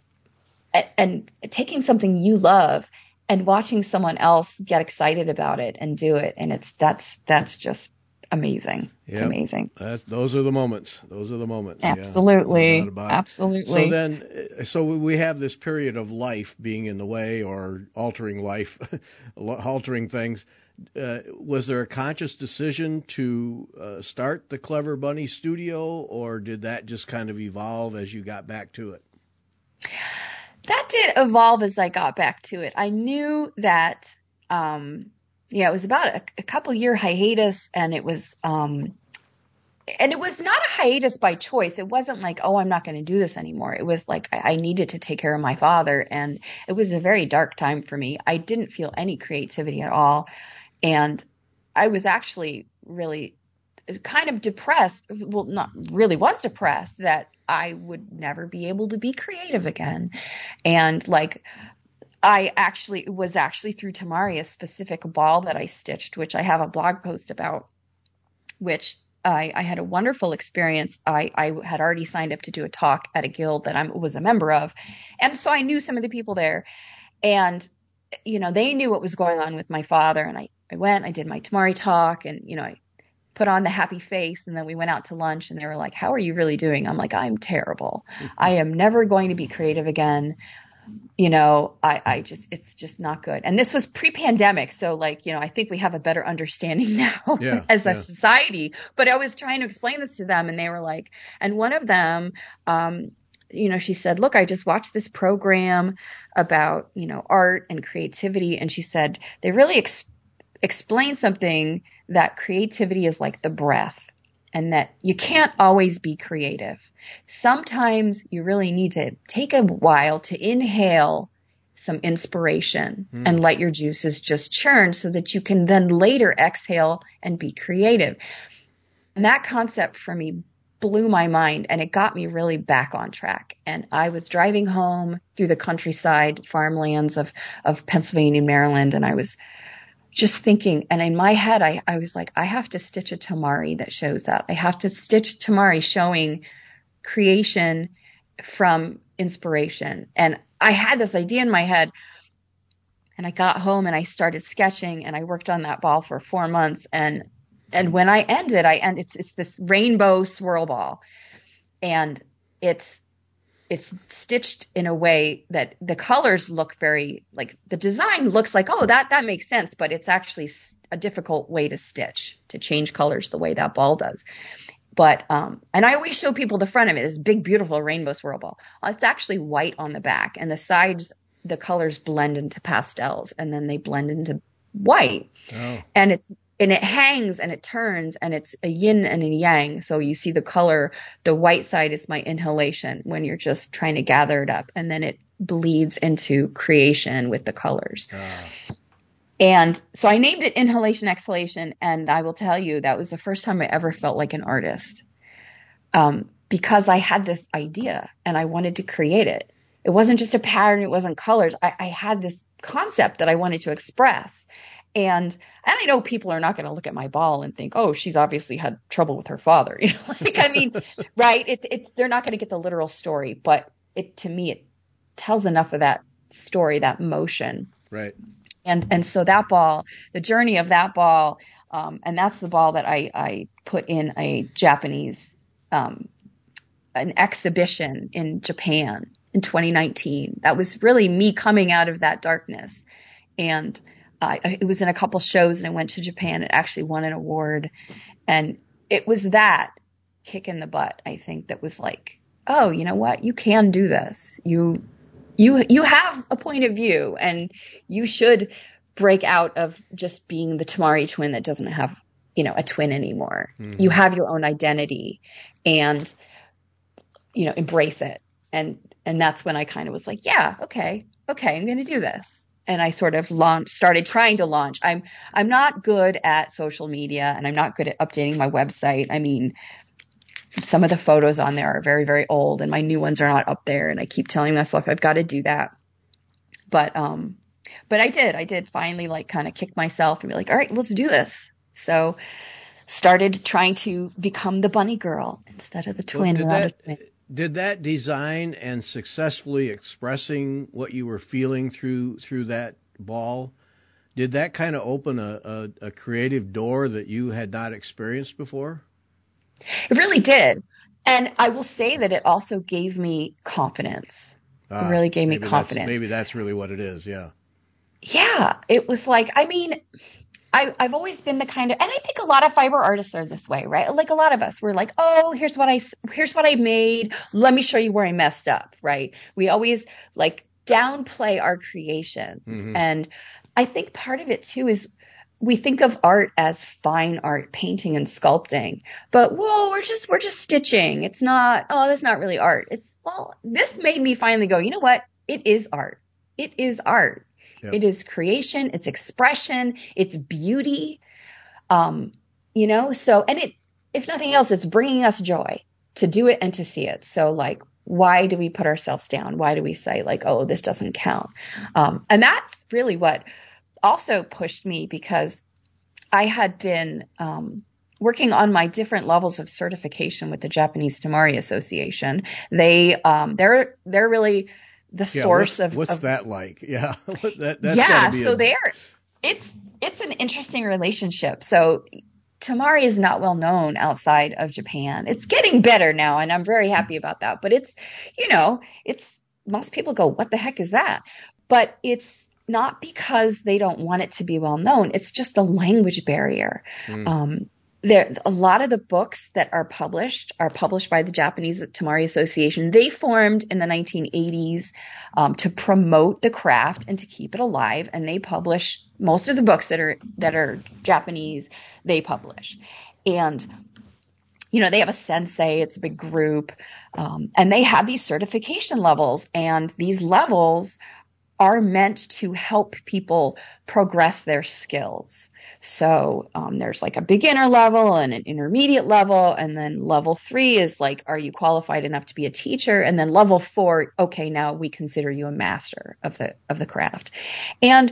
and taking something you love and watching someone else get excited about it and do it. And it's, that's, that's just, amazing. It's Yep. amazing. That's, those are the moments. Those are the moments. Absolutely. Yeah, no doubt about it. Absolutely. So then, so we have this period of life being in the way or altering life, altering things. Uh, was there a conscious decision to uh, start the Clever Bunny Studio, or did that just kind of evolve as you got back to it? That did evolve as I got back to it. I knew that, um, yeah, it was about a, a couple year hiatus, and it was, um, and it was not a hiatus by choice. It wasn't like, oh, I'm not going to do this anymore. It was like I, I needed to take care of my father, and it was a very dark time for me. I didn't feel any creativity at all. And I was actually really kind of depressed. Well, not really was depressed that I would never be able to be creative again. And like, I actually, it was actually through Tamari, a specific ball that I stitched, which I have a blog post about, which I, I had a wonderful experience. I, I had already signed up to do a talk at a guild that I was a member of. And so I knew some of the people there, and, you know, they knew what was going on with my father. And I, I went, I did my Tamari talk, and, you know, I put on the happy face, and then we went out to lunch, and they were like, how are you really doing? I'm like, I'm terrible. I am never going to be creative again. You know, I, I just, it's just not good. And this was pre-pandemic. So like, you know, I think we have a better understanding now yeah, as a yeah. society, but I was trying to explain this to them, and they were like, and one of them, um, you know, she said, look, I just watched this program about, you know, art and creativity. And she said, they really ex- explain something, that creativity is like the breath, and that you can't always be creative. Sometimes you really need to take a while to inhale some inspiration mm. and let your juices just churn so that you can then later exhale and be creative. And that concept for me blew my mind, and it got me really back on track. And I was driving home through the countryside, farmlands of, of Pennsylvania and Maryland, and I was just thinking, and in my head, I, I was like, I have to stitch a Tamari that shows that. I have to stitch Tamari showing creation from inspiration. And I had this idea in my head, and I got home and I started sketching, and I worked on that ball for four months. And and when I ended, I end it's it's this rainbow swirl ball, and it's it's stitched in a way that the colors look very, like, the design looks like, oh, that, that makes sense, but it's actually a difficult way to stitch, to change colors the way that ball does. But, um, and I always show people the front of it, this big, beautiful rainbow swirl ball. It's actually white on the back, and the sides, the colors blend into pastels, and then they blend into white. Oh. And it's, and it hangs and it turns, and it's a yin and a yang. So you see the color, the white side is my inhalation when you're just trying to gather it up, and then it bleeds into creation with the colors. Uh. And so I named it Inhalation Exhalation. And I will tell you, that was the first time I ever felt like an artist, um, because I had this idea and I wanted to create it. It wasn't just a pattern. It wasn't colors. I, I had this concept that I wanted to express. And, and I know people are not going to look at my ball and think, oh, she's obviously had trouble with her father. You know, like, I mean, right. It's, it's, they're not going to get the literal story, but it, to me, it tells enough of that story, that motion. Right. And, and so that ball, the journey of that ball, um, and that's the ball that I, I put in a Japanese, um, an exhibition in Japan in twenty nineteen. That was really me coming out of that darkness. And Uh, it was in a couple shows, and I went to Japan. It actually won an award. And it was that kick in the butt, I think, that was like, oh, you know what? You can do this. You, you, you have a point of view, and you should break out of just being the Tamari twin that doesn't have, you know, a twin anymore. Mm-hmm. You have your own identity, and, you know, embrace it. And, and that's when I kind of was like, yeah, okay, okay, I'm going to do this. And I sort of launched, started trying to launch. I'm, I'm not good at social media, and I'm not good at updating my website. I mean, some of the photos on there are very, very old, and my new ones are not up there. And I keep telling myself I've got to do that. But, um, but I did, I did finally like kind of kick myself and be like, all right, let's do this. So started trying to become the bunny girl instead of the twin. Well, did, that, did that design and successfully expressing what you were feeling through through that ball, Did that kind of open a, a, a creative door that you had not experienced before? It really did. And I will say that it also gave me confidence. Ah, it really gave me maybe confidence. That's, maybe that's really what it is. Yeah. Yeah. It was like, I mean, I, I've always been the kind of, and I think a lot of fiber artists are this way, right? Like a lot of us, we're like, oh, here's what I, here's what I made. Let me show you where I messed up, right? We always like downplay our creations. Mm-hmm. And I think part of it too is we think of art as fine art, painting and sculpting, but whoa, we're just, we're just stitching. It's not, oh, that's not really art. It's, well, this made me finally go, you know what? It is art. It is art. Yep. It is creation, it's expression, it's beauty, um, you know, so, and it, if nothing else, it's bringing us joy to do it and to see it. So like, why do we put ourselves down? Why do we say like, oh, this doesn't count? Um, and that's really what also pushed me, because I had been um, working on my different levels of certification with the Japanese Tamari Association. They, um, they're, they're really the yeah, source what's, of what's of, that like? Yeah. that, that's yeah. Be so a... they're, it's, it's an interesting relationship. So Tamari is not well known outside of Japan. It's getting better now, and I'm very happy about that. But it's, you know, it's, most people go, what the heck is that? But it's not because they don't want it to be well known. It's just the language barrier. Mm. Um, there, a lot of the books that are published are published by the Japanese Tamari Association. They formed in the nineteen eighties um, to promote the craft and to keep it alive. And they publish most of the books that are that are Japanese. They publish, and you know they have a sensei. It's a big group, um, and they have these certification levels, and these levels are meant to help people progress their skills. So um, there's like a beginner level and an intermediate level. And then level three is like, are you qualified enough to be a teacher? And then level four, okay, now we consider you a master of the, of the craft. And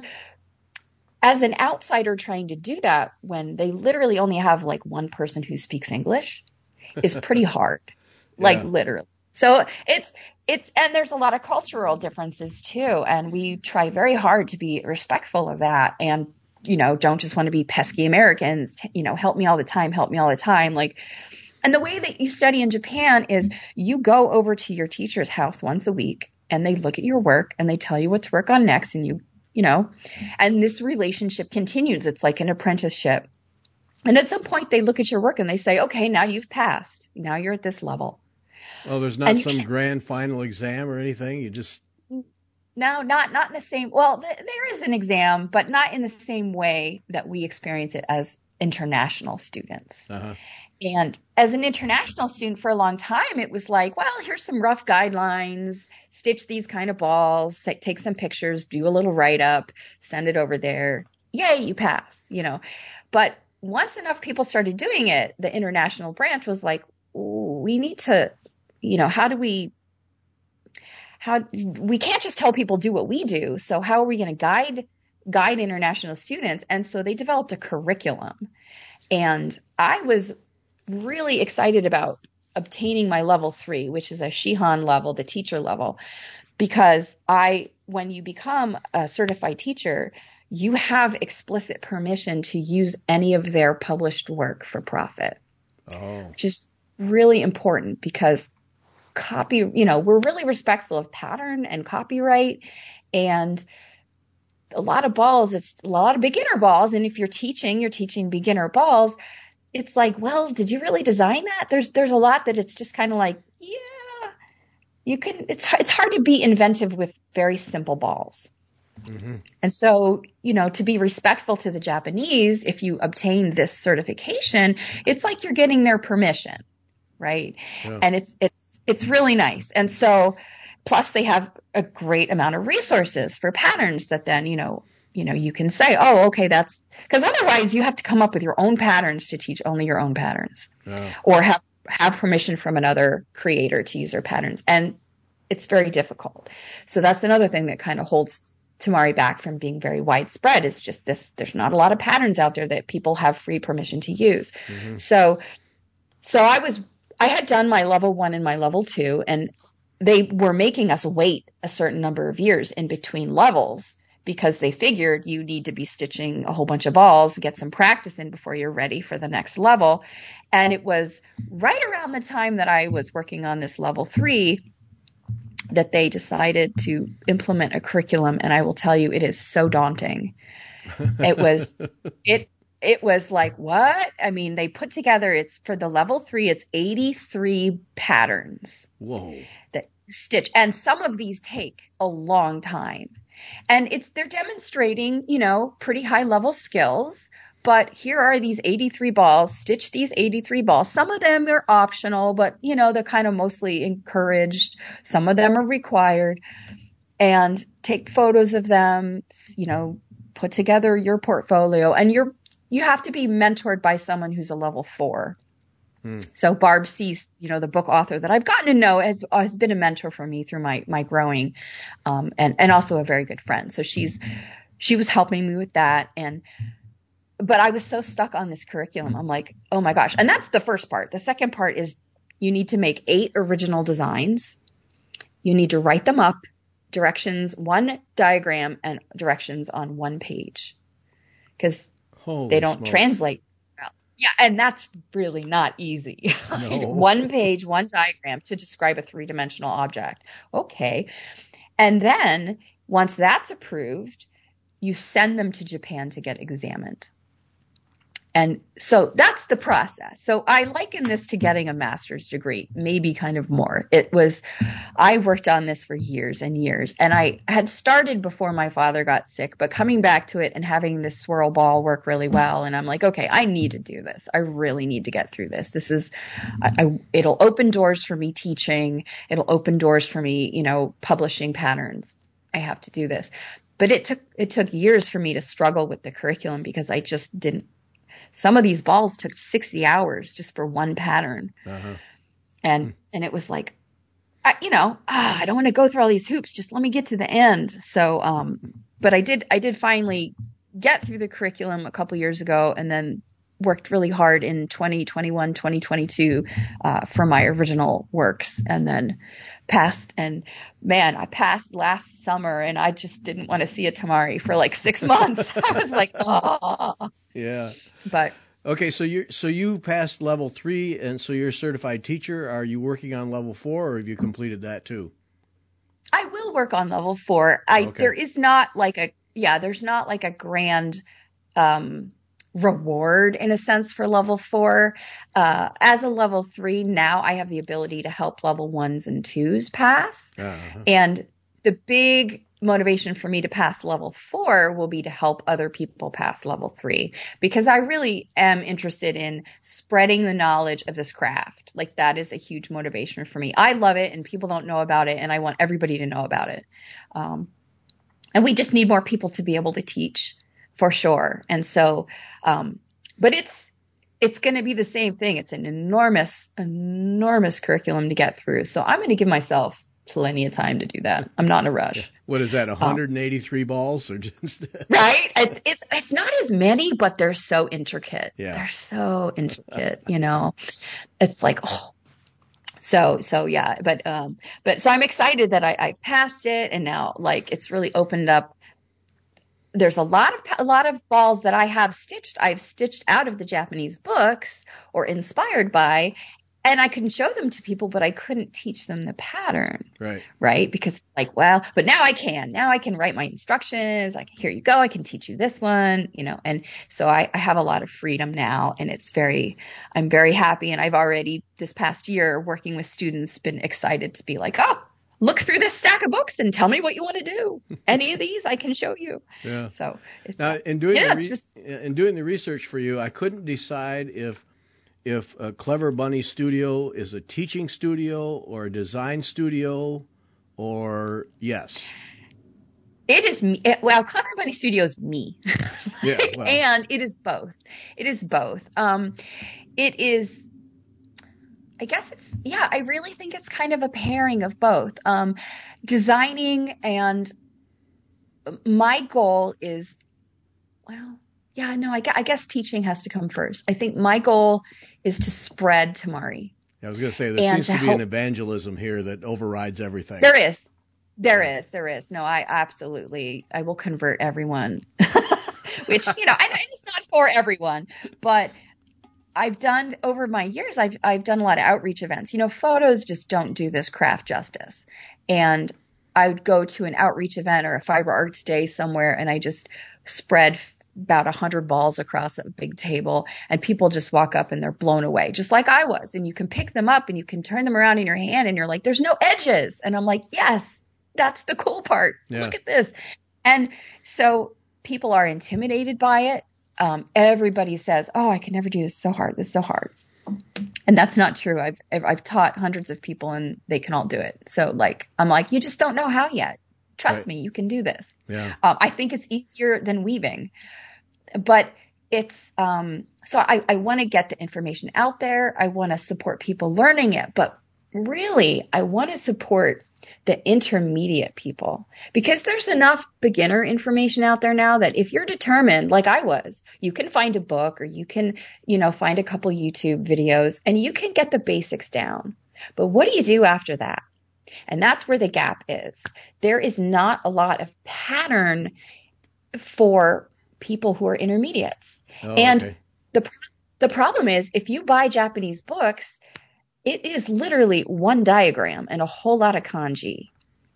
as an outsider trying to do that, when they literally only have like one person who speaks English, is pretty hard, yeah. Like literally. So it's, it's, and there's a lot of cultural differences too. And we try very hard to be respectful of that. And, you know, don't just want to be pesky Americans, you know, help me all the time, help me all the time. Like, and the way that you study in Japan is you go over to your teacher's house once a week and they look at your work and they tell you what to work on next. And you, you know, and this relationship continues. It's like an apprenticeship. And at some point they look at your work and they say, okay, now you've passed. Now you're at this level. Oh, there's not some grand final exam or anything? You just... No, not not in the same... Well, th- there is an exam, but not in the same way that we experience it as international students. Uh-huh. And as an international student for a long time, it was like, well, here's some rough guidelines, stitch these kind of balls, take some pictures, do a little write-up, send it over there. Yay, you pass, you know. But once enough people started doing it, the international branch was like, we need to... You know, how do we, how, we can't just tell people do what we do. So how are we going to guide, guide international students? And so they developed a curriculum, and I was really excited about obtaining my level three, which is a Shihan level, the teacher level, because I, when you become a certified teacher, you have explicit permission to use any of their published work for profit, oh. which is really important because copy, you know, we're really respectful of pattern and copyright, and a lot of balls, it's a lot of beginner balls. And if you're teaching, you're teaching beginner balls. It's like, well, did you really design that? There's, there's a lot that it's just kind of like, yeah, you can, it's, it's hard to be inventive with very simple balls. Mm-hmm. And so, you know, to be respectful to the Japanese, if you obtain this certification, it's like you're getting their permission. Right. Yeah. And it's, it's, It's really nice. And so, plus they have a great amount of resources for patterns that then, you know, you know, you can say, oh, okay, that's, because otherwise you have to come up with your own patterns to teach only your own patterns, yeah. or have, have permission from another creator to use their patterns. And it's very difficult. So that's another thing that kind of holds Tamari back from being very widespread. Is just this, there's not a lot of patterns out there that people have free permission to use. Mm-hmm. So, so I was, I had done my level one and my level two, and they were making us wait a certain number of years in between levels because they figured you need to be stitching a whole bunch of balls, get some practice in before you're ready for the next level. And it was right around the time that I was working on this level three that they decided to implement a curriculum. And I will tell you, it is so daunting. It was, it, it was like, what? I mean, they put together, it's for the level three, it's eighty-three patterns. Whoa. That you stitch. And some of these take a long time. And it's, they're demonstrating, you know, pretty high level skills. But here are these eighty-three balls, stitch these eighty-three balls. Some of them are optional, but, you know, they're kind of mostly encouraged. Some of them are required. And take photos of them, you know, put together your portfolio. And you're, you have to be mentored by someone who's a level four. Hmm. So Barb Cease, you know, the book author that I've gotten to know has, has been a mentor for me through my, my growing, um, and, and also a very good friend. So she's, she was helping me with that. And, but I was so stuck on this curriculum. I'm like, oh my gosh. And that's the first part. The second part is you need to make eight original designs. You need to write them up, directions, one diagram and directions on one page, because they don't smokes. translate well. Yeah. And that's really not easy. No. One page, one diagram to describe a three-dimensional object. Okay. And then once that's approved, you send them to Japan to get examined. And so that's the process. So I liken this to getting a master's degree, maybe kind of more. It was, I worked on this for years and years, and I had started before my father got sick, but coming back to it and having this swirl ball work really well. And I'm like, okay, I need to do this. I really need to get through this. This is, I, I, it'll open doors for me teaching. It'll open doors for me, you know, publishing patterns. I have to do this. But it took, it took years for me to struggle with the curriculum because I just didn't. Some of these balls took sixty hours just for one pattern. Uh-huh. And, mm. and it was like, I, you know, ah, I don't want to go through all these hoops. Just let me get to the end. So, um, but I did, I did finally get through the curriculum a couple years ago, and then worked really hard in twenty twenty-one, twenty twenty-two, uh, for my original works, and then passed. And man, I passed last summer, and I just didn't want to see a Tamari for like six months. I was like, oh, yeah. But okay, so you so you passed level three, and so you're a certified teacher. Are you working on level four, or have you completed that too? I will work on level four. I okay. There is not like a yeah, there's not like a grand um, reward in a sense for level four. Uh, as a level three, now I have the ability to help level ones and twos pass, uh-huh. and the big motivation for me to pass level four will be to help other people pass level three, because I really am interested in spreading the knowledge of this craft. Like, that is a huge motivation for me. I love it, and people don't know about it, and I want everybody to know about it. Um, and we just need more people to be able to teach, for sure. And so, um, but it's, it's going to be the same thing. It's an enormous, enormous curriculum to get through. So I'm going to give myself plenty of time to do that. I'm not in a rush. What is that, one hundred eighty-three um, balls or just right? It's it's it's not as many, but they're so intricate. Yeah. They're so intricate, you know. It's like, oh. So so yeah, but um but so I'm excited that I I passed it, and now like it's really opened up. There's a lot of a lot of balls that I have stitched. I've stitched out of the Japanese books or inspired by. And I can show them to people, but I couldn't teach them the pattern. Right. Right. Because like, well, but now I can. Now I can write my instructions. Like, here you go. I can teach you this one, you know. And so I, I have a lot of freedom now. And it's very, I'm very happy. And I've already this past year working with students been excited to be like, oh, look through this stack of books and tell me what you want to do. Any of these I can show you. Yeah. So it's, now, in doing, yeah, the re- just, in doing the research for you, I couldn't decide if If a Clever Bunny Studio is a teaching studio or a design studio, or yes. It is me. It, well, Clever Bunny Studio is me. Yeah, well. And it is both. It is both. Um, it is, I guess it's, yeah, I really think it's kind of a pairing of both. Um, designing, and my goal is, well, yeah, no, I, I guess teaching has to come first. I think my goal is to spread Tamari. I was going to say, there seems to, to be help. an evangelism here that overrides everything. There is. There is, there is. No, I absolutely, I will convert everyone, which, you know, I, it's not for everyone, but I've done over my years, I've, I've done a lot of outreach events. You know, photos just don't do this craft justice. And I would go to an outreach event or a fiber arts day somewhere, and I just spread about a hundred balls across a big table, and people just walk up and they're blown away, just like I was. And you can pick them up and you can turn them around in your hand and you're like, there's no edges. And I'm like, yes, that's the cool part. Yeah. Look at this. And so people are intimidated by it. Um, everybody says, oh, I can never do this. So hard. This is so hard. And that's not true. I've, I've taught hundreds of people and they can all do it. So like, I'm like, you just don't know how yet. Trust right. me, you can do this. Yeah. Um, I think it's easier than weaving, but it's, um, so I, I want to get the information out there. I want to support people learning it, but really I want to support the intermediate people, because there's enough beginner information out there now that if you're determined, like I was, you can find a book or you can, you know, find a couple YouTube videos and you can get the basics down. But what do you do after that? And that's where the gap is. There is not a lot of pattern for people who are intermediates. Oh, and okay. the the problem is, if you buy Japanese books, it is literally one diagram and a whole lot of kanji.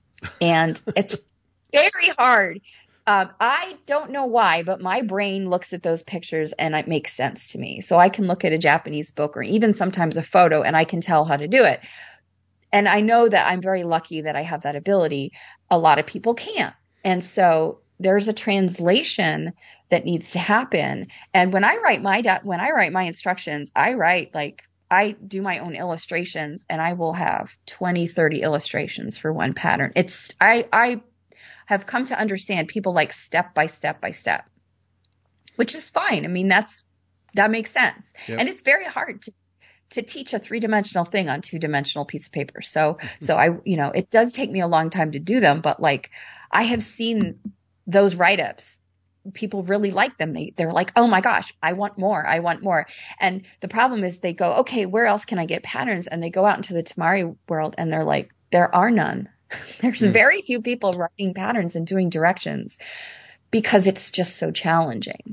And it's very hard. Um, I don't know why, but my brain looks at those pictures and it makes sense to me. So I can look at a Japanese book or even sometimes a photo and I can tell how to do it. And I know that I'm very lucky that I have that ability. A lot of people can't. And so there's a translation that needs to happen. And when I write my, when I write my instructions, I write like, I do my own illustrations and I will have twenty, thirty illustrations for one pattern. It's, I, I have come to understand people like step by step by step, which is fine. I mean, that's, that makes sense. Yep. And it's very hard to, to teach a three dimensional thing on two dimensional piece of paper. So, so I, you know, it does take me a long time to do them, but like I have seen those write-ups. People really like them. They, they're like, oh my gosh, I want more. I want more. And the problem is they go, okay, where else can I get patterns? And they go out into the Tamari world and they're like, there are none. There's mm. very few people writing patterns and doing directions because it's just so challenging.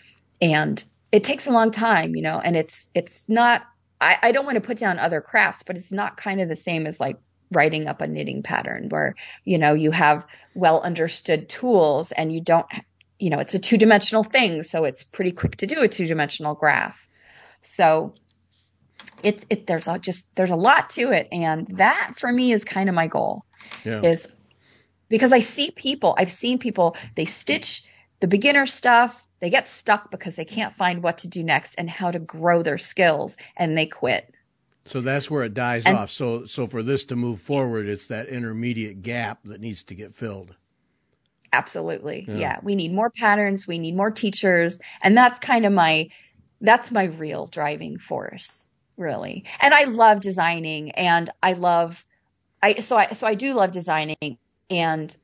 And it takes a long time, you know, and it's, it's not, I, I don't want to put down other crafts, but it's not kind of the same as like writing up a knitting pattern where, you know, you have well understood tools and you don't, you know, it's a two-dimensional thing, so it's pretty quick to do a two-dimensional graph. So it's it there's a, just there's a lot to it, and that for me is kind of my goal. Yeah. Is because I see people, I've seen people, they stitch the beginner stuff, they get stuck because they can't find what to do next and how to grow their skills, and they quit. So that's where it dies and, off. So so for this to move forward, it's that intermediate gap that needs to get filled. Absolutely. Yeah. Yeah. We need more patterns. We need more teachers. And that's kind of my, that's my real driving force, really. And I love designing and I love, I, so I, so I do love designing, and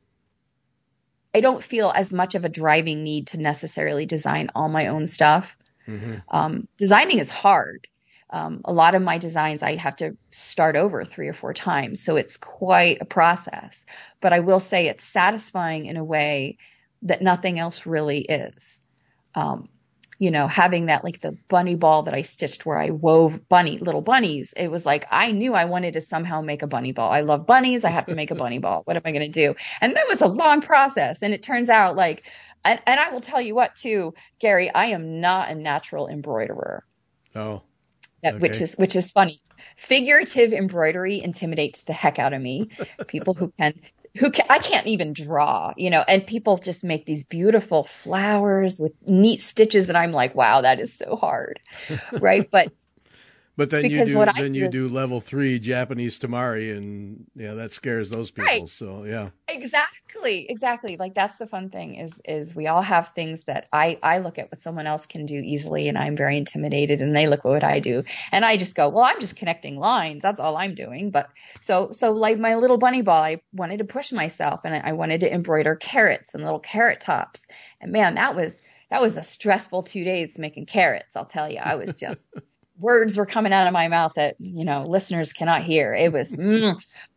I don't feel as much of a driving need to necessarily design all my own stuff. Mm-hmm. Um, designing is hard. Um, a lot of my designs, I have to start over three or four times. So it's quite a process, but I will say it's satisfying in a way that nothing else really is. Um, you know, having that, like the bunny ball that I stitched where I wove bunny, little bunnies. It was like, I knew I wanted to somehow make a bunny ball. I love bunnies. I have to make a bunny ball. What am I going to do? And that was a long process. And it turns out like, and, and I will tell you what too, Gary, I am not a natural embroiderer. Oh. That, okay. which is which is funny. Figurative embroidery intimidates the heck out of me. People who can who can, I can't even draw, you know, and people just make these beautiful flowers with neat stitches, and I'm like, wow, that is so hard, right? But but then you because do what then I you do, do level three Japanese Tamari, and yeah, that scares those people. Right. So yeah, exactly, exactly. Like that's the fun thing is is we all have things that I I look at what someone else can do easily, and I'm very intimidated, and they look at what I do, and I just go, well, I'm just connecting lines. That's all I'm doing. But so so like my little bunny ball, I wanted to push myself, and I, I wanted to embroider carrots and little carrot tops, and man, that was that was a stressful two days making carrots. I'll tell you, I was just. Words were coming out of my mouth that, you know, listeners cannot hear. It was, mm.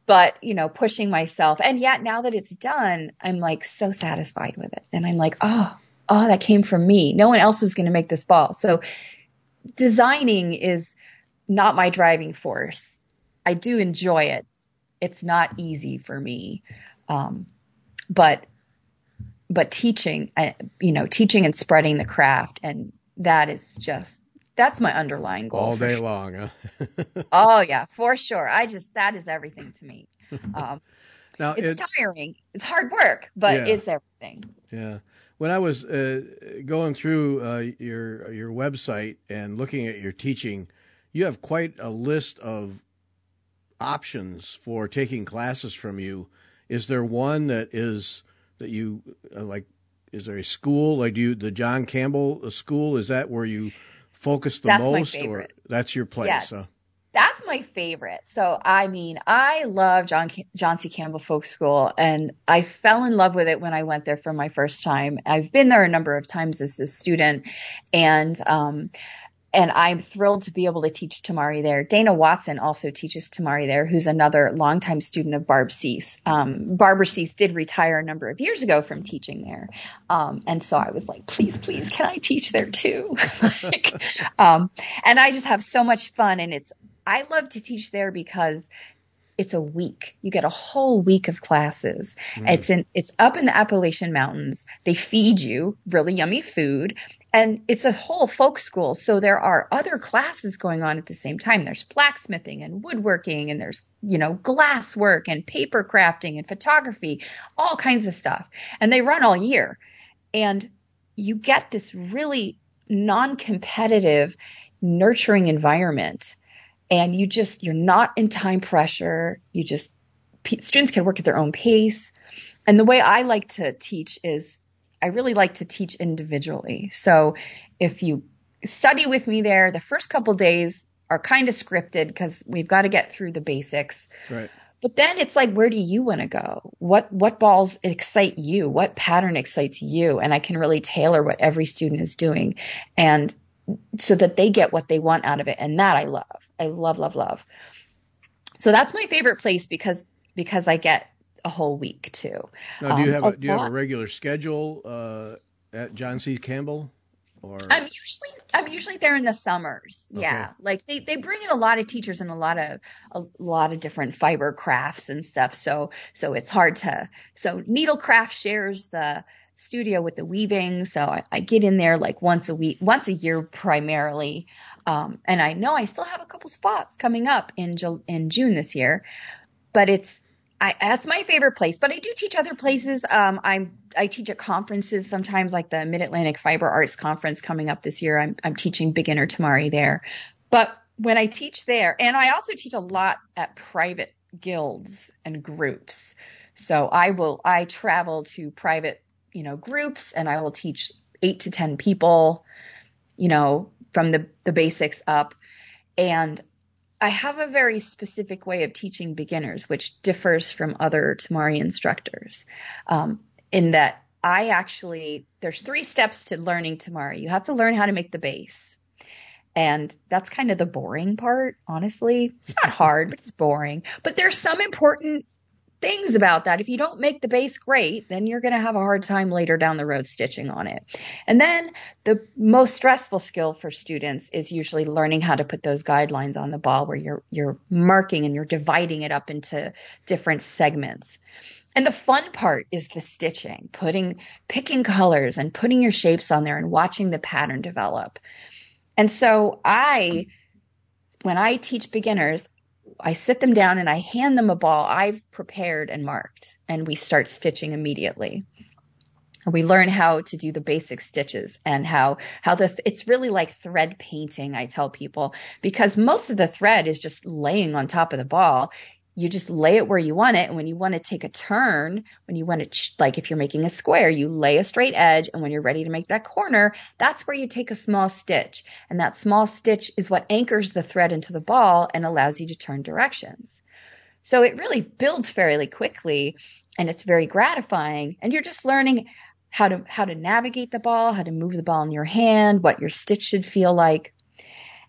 but, you know, pushing myself. And yet now that it's done, I'm like so satisfied with it. And I'm like, oh, oh, that came from me. No one else was going to make this ball. So designing is not my driving force. I do enjoy it. It's not easy for me. Um, but, but teaching, uh, you know, teaching and spreading the craft. And that is just, that's my underlying goal. All day sure. long, huh? Oh yeah, for sure. I just, that is everything to me. Um, now it's it, tiring. It's hard work, but yeah. it's everything. Yeah. When I was uh, going through uh, your, your website and looking at your teaching, you have quite a list of options for taking classes from you. Is there one that is, that you uh, like, is there a school like do you, the John Campbell School? Is that where you focus the That's most, my favorite. or that's your place? Yes. Huh? That's my favorite. So, I mean, I love John, John C. Campbell Folk School, and I fell in love with it when I went there for my first time. I've been there a number of times as a student, and, um, and I'm thrilled to be able to teach Tamari there. Dana Watson also teaches Tamari there, who's another longtime student of Barb Cease. Um, Barbara Cease did retire a number of years ago from teaching there. Um, and so I was like, please, please, can I teach there too? like, um, and I just have so much fun. And it's, I love to teach there because it's a week. You get a whole week of classes. Mm. It's in, it's up in the Appalachian Mountains. They feed you really yummy food. And it's a whole folk school. So there are other classes going on at the same time. There's blacksmithing and woodworking, and there's, you know, glass work and paper crafting and photography, all kinds of stuff. And they run all year. And you get this really non-competitive, nurturing environment. And you just, you're not in time pressure. You just, students can work at their own pace. And the way I like to teach is I really like to teach individually. So if you study with me there, the first couple days are kind of scripted because we've got to get through the basics. Right. But then it's like, where do you want to go? What, what balls excite you? What pattern excites you? And I can really tailor what every student is doing, and so that they get what they want out of it. And that I love. I love, love, love. So that's my favorite place because, because I get a whole week too. Now, do you have um, a, do you have a regular schedule uh, at John C. Campbell? Or I'm usually I'm usually there in the summers. Okay. Yeah, like they, they bring in a lot of teachers and a lot of a lot of different fiber crafts and stuff. So so it's hard to so Needlecraft shares the studio with the weaving. So I, I get in there like once a week, once a year primarily. Um, and I know I still have a couple spots coming up in in June this year, but it's. I, that's my favorite place, but I do teach other places. Um, I'm, I teach at conferences sometimes, like the Mid-Atlantic Fiber Arts Conference coming up this year. I'm, I'm teaching beginner Tamari there. But when I teach there, and I also teach a lot at private guilds and groups. So I will, I travel to private, you know, groups, and I will teach eight to ten people, you know, from the, the basics up. And I have a very specific way of teaching beginners, which differs from other Tamari instructors, um, in that I actually, there's three steps to learning Tamari. You have to learn how to make the base. And that's kind of the boring part, honestly. It's not hard, but it's boring. But there's some important things about that. If you don't make the base great, then you're going to have a hard time later down the road stitching on it. And then the most stressful skill for students is usually learning how to put those guidelines on the ball where you're you're marking and you're dividing it up into different segments. And the fun part is the stitching, putting picking colors and putting your shapes on there and watching the pattern develop. And so I when I teach beginners, I sit them down and I hand them a ball I've prepared and marked, and we start stitching immediately. And we learn how to do the basic stitches and how, how the, it's really like thread painting, I tell people, because most of the thread is just laying on top of the ball. You just lay it where you want it. And when you want to take a turn, when you want to, ch- like if you're making a square, you lay a straight edge. And when you're ready to make that corner, that's where you take a small stitch. And that small stitch is what anchors the thread into the ball and allows you to turn directions. So it really builds fairly quickly, and it's very gratifying. And you're just learning how to, how to navigate the ball, how to move the ball in your hand, what your stitch should feel like.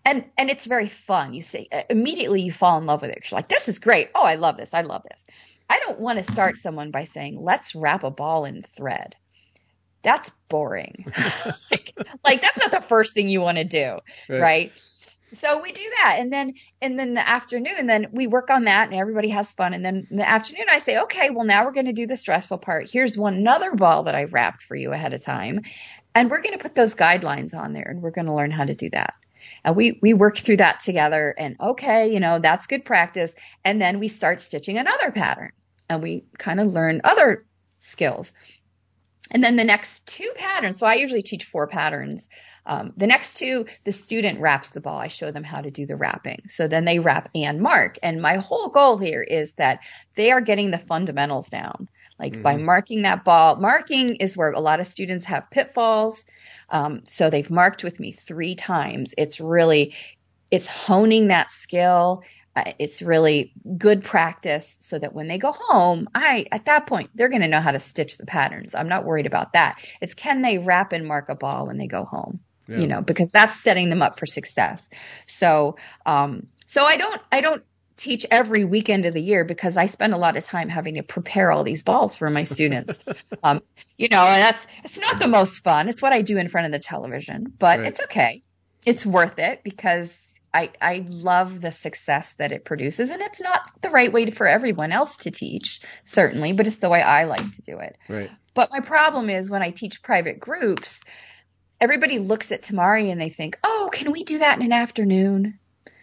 And and it's very fun. You say immediately you fall in love with it. You're like, this is great. Oh, I love this. I love this. I don't want to start someone by saying, let's wrap a ball in thread. That's boring. like, like that's not the first thing you want to do, right. right? So we do that. And then and then the afternoon, then we work on that and everybody has fun. And then in the afternoon I say, okay, well now we're going to do the stressful part. Here's one another ball that I've wrapped for you ahead of time. And we're going to put those guidelines on there and we're going to learn how to do that. And we, we work through that together and okay, you know, that's good practice. And then we start stitching another pattern and we kind of learn other skills. And then the next two patterns, so I usually teach four patterns. Um, the next two, the student wraps the ball. I show them how to do the wrapping. So then they wrap and mark. And my whole goal here is that they are getting the fundamentals down. Like mm-hmm. by marking that ball, marking is where a lot of students have pitfalls. Um, so they've marked with me three times. It's really, it's honing that skill. Uh, it's really good practice so that when they go home, I, at that point, they're going to know how to stitch the patterns. I'm not worried about that. It's can they wrap and mark a ball when they go home, yeah. you know, because that's setting them up for success. So, um, so I don't, I don't teach every weekend of the year because I spend a lot of time having to prepare all these balls for my students. um, you know, and that's, it's not the most fun. It's what I do in front of the television, but right. it's okay. It's worth it because I, I love the success that it produces, and it's not the right way for everyone else to teach, certainly, but it's the way I like to do it. Right. But my problem is when I teach private groups, everybody looks at Tamari and they think, oh, can we do that in an afternoon?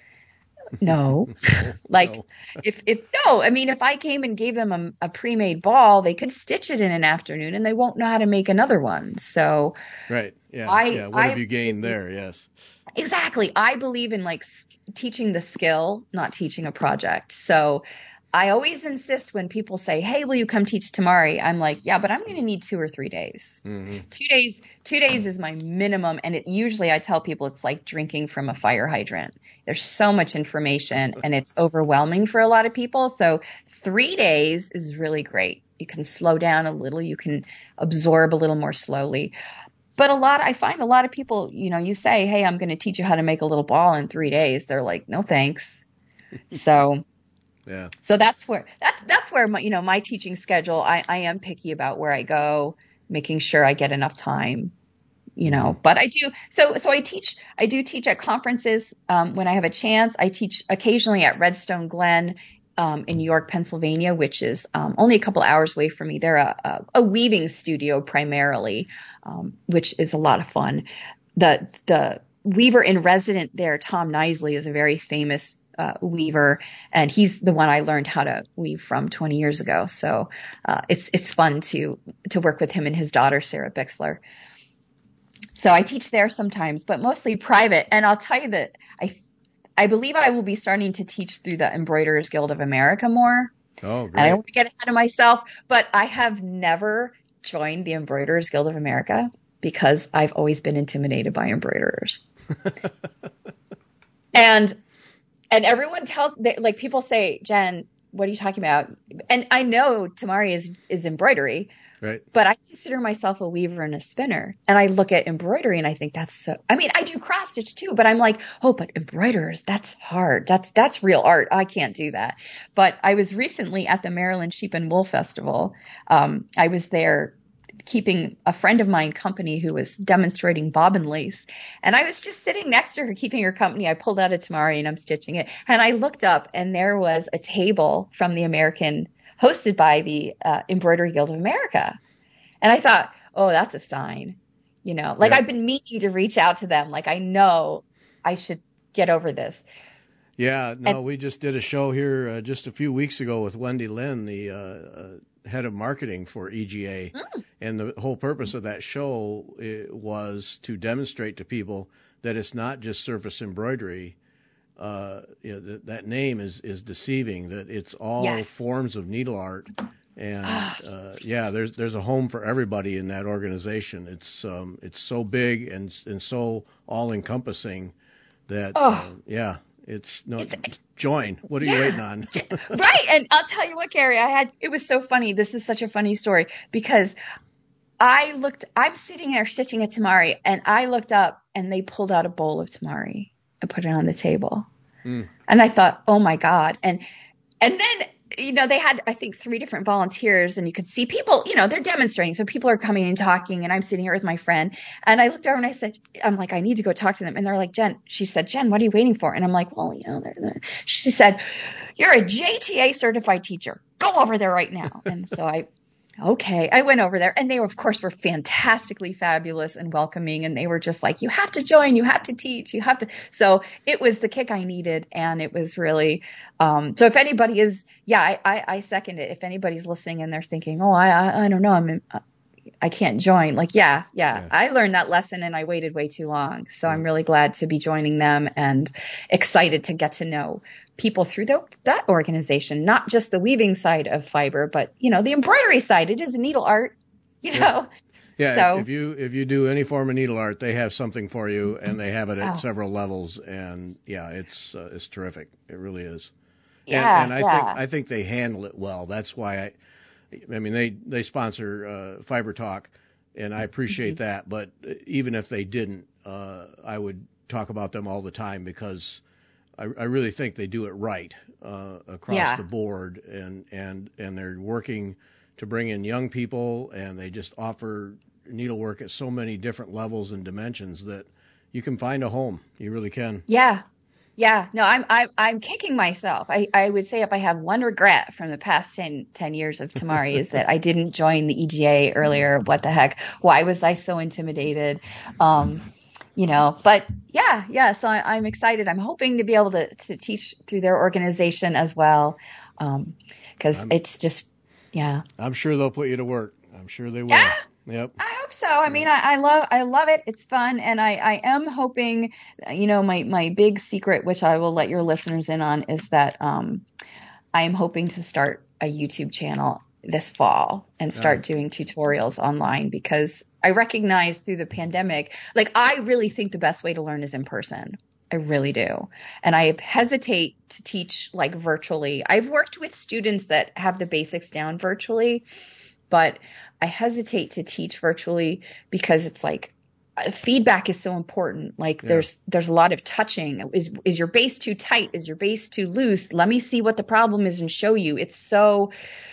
No, like no. if, if no, I mean, if I came and gave them a, a pre-made ball, they could stitch it in an afternoon and they won't know how to make another one. So, right. Yeah. I, yeah. What I, have you gained there? Yes. Exactly. I believe in like teaching the skill, not teaching a project. So I always insist when people say, hey, will you come teach Tamari? I'm like, yeah, but I'm going to need two or three days. Mm-hmm. Two days, two days is my minimum. And it usually I tell people it's like drinking from a fire hydrant. There's so much information and it's overwhelming for a lot of people. So three days is really great. You can slow down a little. You can absorb a little more slowly. But a lot, I find a lot of people, you know, you say, hey, I'm going to teach you how to make a little ball in three days. They're like, no, thanks. So, yeah. So that's where, that's, that's where my, you know, my teaching schedule, I, I am picky about where I go, making sure I get enough time, you know, but I do. So, so I teach, I do teach at conferences um, when I have a chance. I teach occasionally at Redstone Glen Um, in York, Pennsylvania, which is um, only a couple hours away from me. They're a, a, a weaving studio primarily, um, which is a lot of fun. The the weaver in resident there, Tom Nisley, is a very famous uh, weaver, and he's the one I learned how to weave from twenty years ago. So uh, it's it's fun to to work with him and his daughter, Sarah Bixler. So I teach there sometimes, but mostly private. And I'll tell you that I I believe I will be starting to teach through the Embroiderers Guild of America more. Oh, great. And I don't want to get ahead of myself, but I have never joined the Embroiderers Guild of America because I've always been intimidated by embroiderers. and and everyone tells, they, like people say, Jen, what are you talking about? And I know Tamari is, is embroidery. Right. But I consider myself a weaver and a spinner. And I look at embroidery and I think that's so, I mean, I do cross stitch too, but I'm like, oh, but embroiderers, that's hard. That's, that's real art. I can't do that. But I was recently at the Maryland Sheep and Wool Festival. Um, I was there keeping a friend of mine company who was demonstrating bobbin lace. And I was just sitting next to her, keeping her company. I pulled out a Tamari and I'm stitching it. And I looked up and there was a table from the American hosted by the uh, Embroidery Guild of America. And I thought, oh, that's a sign, you know, like yeah. I've been meaning to reach out to them. Like, I know I should get over this. Yeah, no, and, we just did a show here uh, just a few weeks ago with Wendy Lynn, the uh, uh, head of marketing for E G A. Mm. And the whole purpose of that show was to demonstrate to people that it's not just surface embroidery. Uh, you know, that, that name is, is deceiving, that it's all yes. forms of needle art. And, uh, yeah, there's, there's a home for everybody in that organization. It's, um, it's so big and, and so all encompassing that, oh. uh, yeah, it's no it's, join. What are yeah. you waiting on? Right. And I'll tell you what, Gary, I had, it was so funny. This is such a funny story because I looked, I'm sitting there stitching a Tamari and I looked up and they pulled out a bowl of Tamari. and put it on the table. Mm. And I thought, oh my God. And, and then, you know, they had, I think, three different volunteers, and you could see people, you know, they're demonstrating. So people are coming and talking, and I'm sitting here with my friend, and I looked over and I said, I'm like, I need to go talk to them. And they're like, Jen, she said, Jen, what are you waiting for? And I'm like, well, you know, they're, they're. She said, you're a J T A certified teacher. Go over there right now. And so I, okay, I went over there, and they, were, of course, were fantastically fabulous and welcoming. And they were just like, you have to join, you have to teach, you have to. So it was the kick I needed. And it was really, um, so if anybody is, yeah, I, I, I second it. If anybody's listening and they're thinking, oh, I, I, I don't know, I'm in, I can't join. Like, yeah, yeah, yeah, I learned that lesson, and I waited way too long. So I'm really glad to be joining them, and excited to get to know people through the, that organization, not just the weaving side of fiber, but, you know, the embroidery side. It is needle art, you know. Yeah, so, if you if you do any form of needle art, they have something for you, and they have it at oh. several levels. And yeah, it's uh, it's terrific. It really is. Yeah, and, and I yeah. think I think they handle it well. That's why I. I mean, they, they sponsor uh, Fiber Talk, and I appreciate mm-hmm. that. But even if they didn't, uh, I would talk about them all the time, because I, I really think they do it right uh, across yeah. the board, and, and, and they're working to bring in young people, and they just offer needlework at so many different levels and dimensions that you can find a home. You really can. Yeah. Yeah, no, I'm I'm I'm kicking myself. I, I would say if I have one regret from the past ten, ten years of Tamari is that I didn't join the E G A earlier. What the heck? Why was I so intimidated? Um, you know, but yeah, yeah. So I, I'm excited. I'm hoping to be able to, to teach through their organization as well, because um, it's just, yeah. I'm sure they'll put you to work. I'm sure they will. Yeah. Yep. I hope so. I mean, I, I love, I love it. It's fun. And I, I am hoping, you know, my, my big secret, which I will let your listeners in on, is that, um, I am hoping to start a YouTube channel this fall and start right. doing tutorials online, because I recognize through the pandemic, like, I really think the best way to learn is in person. I really do. And I hesitate to teach like virtually. I've worked with students that have the basics down virtually, but I hesitate to teach virtually because it's like feedback is so important. Like yeah. there's there's a lot of touching. Is is your base too tight? Is your base too loose? Let me see what the problem is and show you. It's so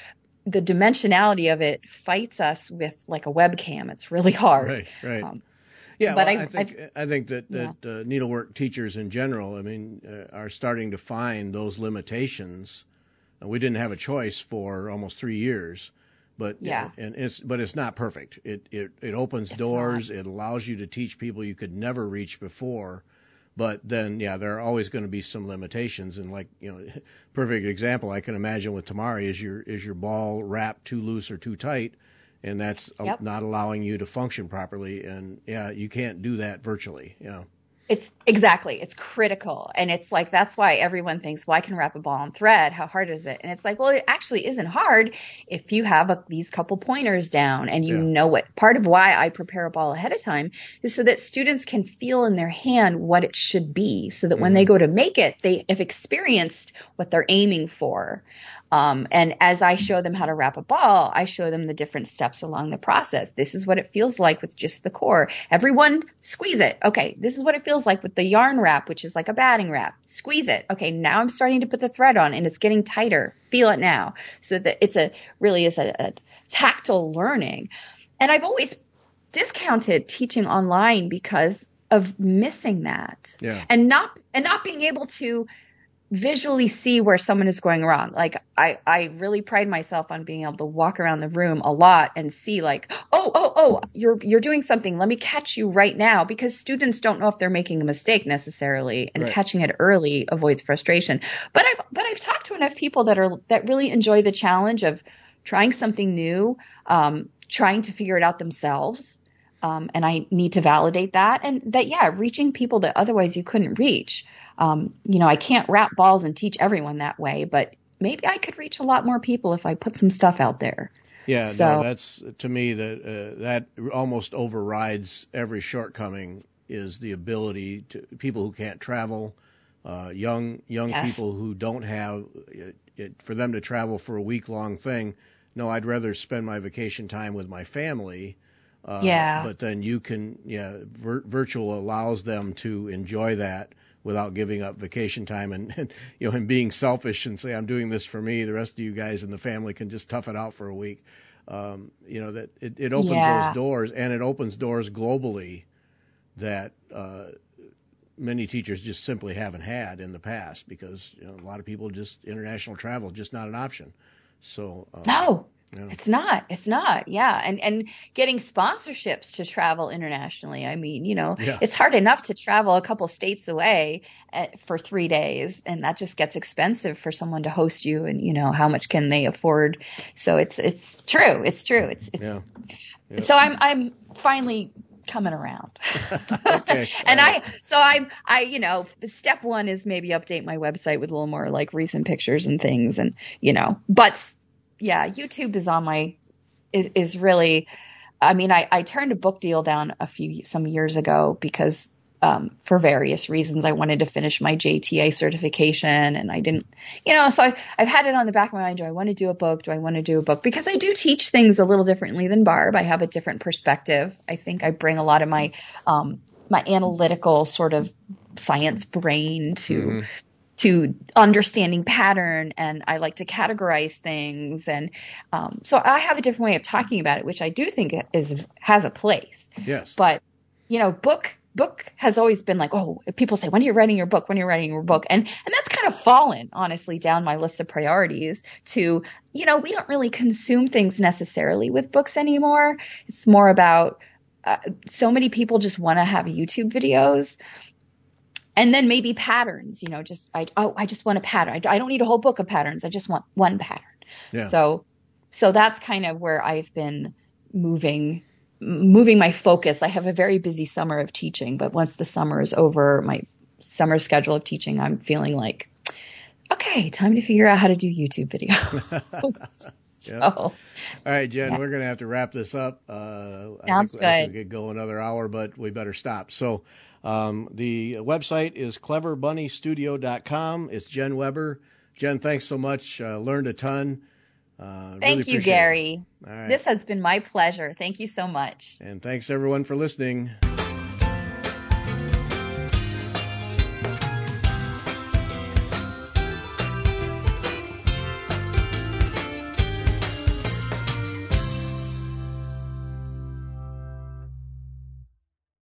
the dimensionality of it fights us with like a webcam. It's really hard. Right, right. Um, yeah, but well, I, I think I've, I think that, that yeah. uh, needlework teachers in general, I mean, uh, are starting to find those limitations. Uh, we didn't have a choice for almost three years. But yeah, and it's but it's not perfect. It it it opens it's doors. Not. It allows you to teach people you could never reach before. But then yeah, there are always going to be some limitations. And like you know, perfect example I can imagine with Tamari is your is your ball wrapped too loose or too tight, and that's yep. not allowing you to function properly. And yeah, you can't do that virtually. You know. It's exactly, it's critical. And it's like, that's why everyone thinks, well, I can wrap a ball on thread. How hard is it? And it's like, well, it actually isn't hard if you have a, these couple pointers down and you yeah. know what. Part of why I prepare a ball ahead of time is so that students can feel in their hand what it should be, so that mm-hmm. when they go to make it, they have experienced what they're aiming for. Um, and as I show them how to wrap a ball, I show them the different steps along the process. This is what it feels like with just the core. Everyone squeeze it. Okay. This is what it feels like with the yarn wrap, which is like a batting wrap. Squeeze it. Okay. Now I'm starting to put the thread on and it's getting tighter. Feel it now. So that it's a really is a, a tactile learning. And I've always discounted teaching online because of missing that. Yeah. And not, and not being able to visually see where someone is going wrong. Like I, I really pride myself on being able to walk around the room a lot and see like, oh, oh, oh, you're, you're doing something. Let me catch you right now, because students don't know if they're making a mistake necessarily, and right. catching it early avoids frustration. But I've, but I've talked to enough people that are, that really enjoy the challenge of trying something new, um, trying to figure it out themselves. Um, and I need to validate that, and that, yeah, reaching people that otherwise you couldn't reach. Um, you know, I can't wrap balls and teach everyone that way, but maybe I could reach a lot more people if I put some stuff out there. Yeah, so, no, that's to me that uh, that almost overrides every shortcoming, is the ability to people who can't travel, uh, young young yes. people who don't have it, it, for them to travel for a week long thing. No, I'd rather spend my vacation time with my family. Uh, yeah. But then you can, yeah, vir- virtual allows them to enjoy that without giving up vacation time and, and you know and being selfish and say I'm doing this for me. The rest of you guys in the family can just tough it out for a week. Um, you know that it, it opens Yeah. those doors, and it opens doors globally that uh, many teachers just simply haven't had in the past, because you know, a lot of people just international travel is just not an option. So um, No, yeah. it's not. It's not. Yeah. And and getting sponsorships to travel internationally. I mean, you know, Yeah. it's hard enough to travel a couple states away at, for three days, and that just gets expensive for someone to host you. And you know, how much can they afford? So it's it's true. It's true. It's it's. Yeah. Yep. So I'm I'm finally coming around. Okay. And All I, right. so I, I, you know, step one is maybe update my website with a little more like recent pictures and things, and, you know, but yeah, YouTube is on my, is, is really, I mean, I, I turned a book deal down a few, some years ago because, um, for various reasons, I wanted to finish my J T A certification, and I didn't, you know, so I've, I've had it on the back of my mind. Do I want to do a book? Do I want to do a book? Because I do teach things a little differently than Barb. I have a different perspective. I think I bring a lot of my, um, my analytical sort of science brain to, Mm-hmm. to understanding pattern, and I like to categorize things. And, um, so I have a different way of talking about it, which I do think is, has a place. Yes. But, you know, book, book has always been like, oh, people say, when are you writing your book? When are you writing your book? And, and that's kind of fallen, honestly, down my list of priorities to, you know, we don't really consume things necessarily with books anymore. It's more about, uh, so many people just want to have YouTube videos. And then maybe patterns, you know, just, I, oh, I just want a pattern. I, I don't need a whole book of patterns. I just want one pattern. Yeah. So, so that's kind of where I've been moving, moving my focus. I have a very busy summer of teaching, but once the summer is over, my summer schedule of teaching, I'm feeling like, okay, time to figure out how to do YouTube video. So, Yep. All right, Jen, yeah. we're going to have to wrap this up. Uh, Sounds I think, I think good. we could go another hour, but we better stop. So um, the website is clever bunny studio dot com. It's Jen Weber. Jen, thanks so much. Uh, learned a ton. Uh, Thank really you, appreciate Gary. it. All right. This has been my pleasure. Thank you so much. And thanks, everyone, for listening.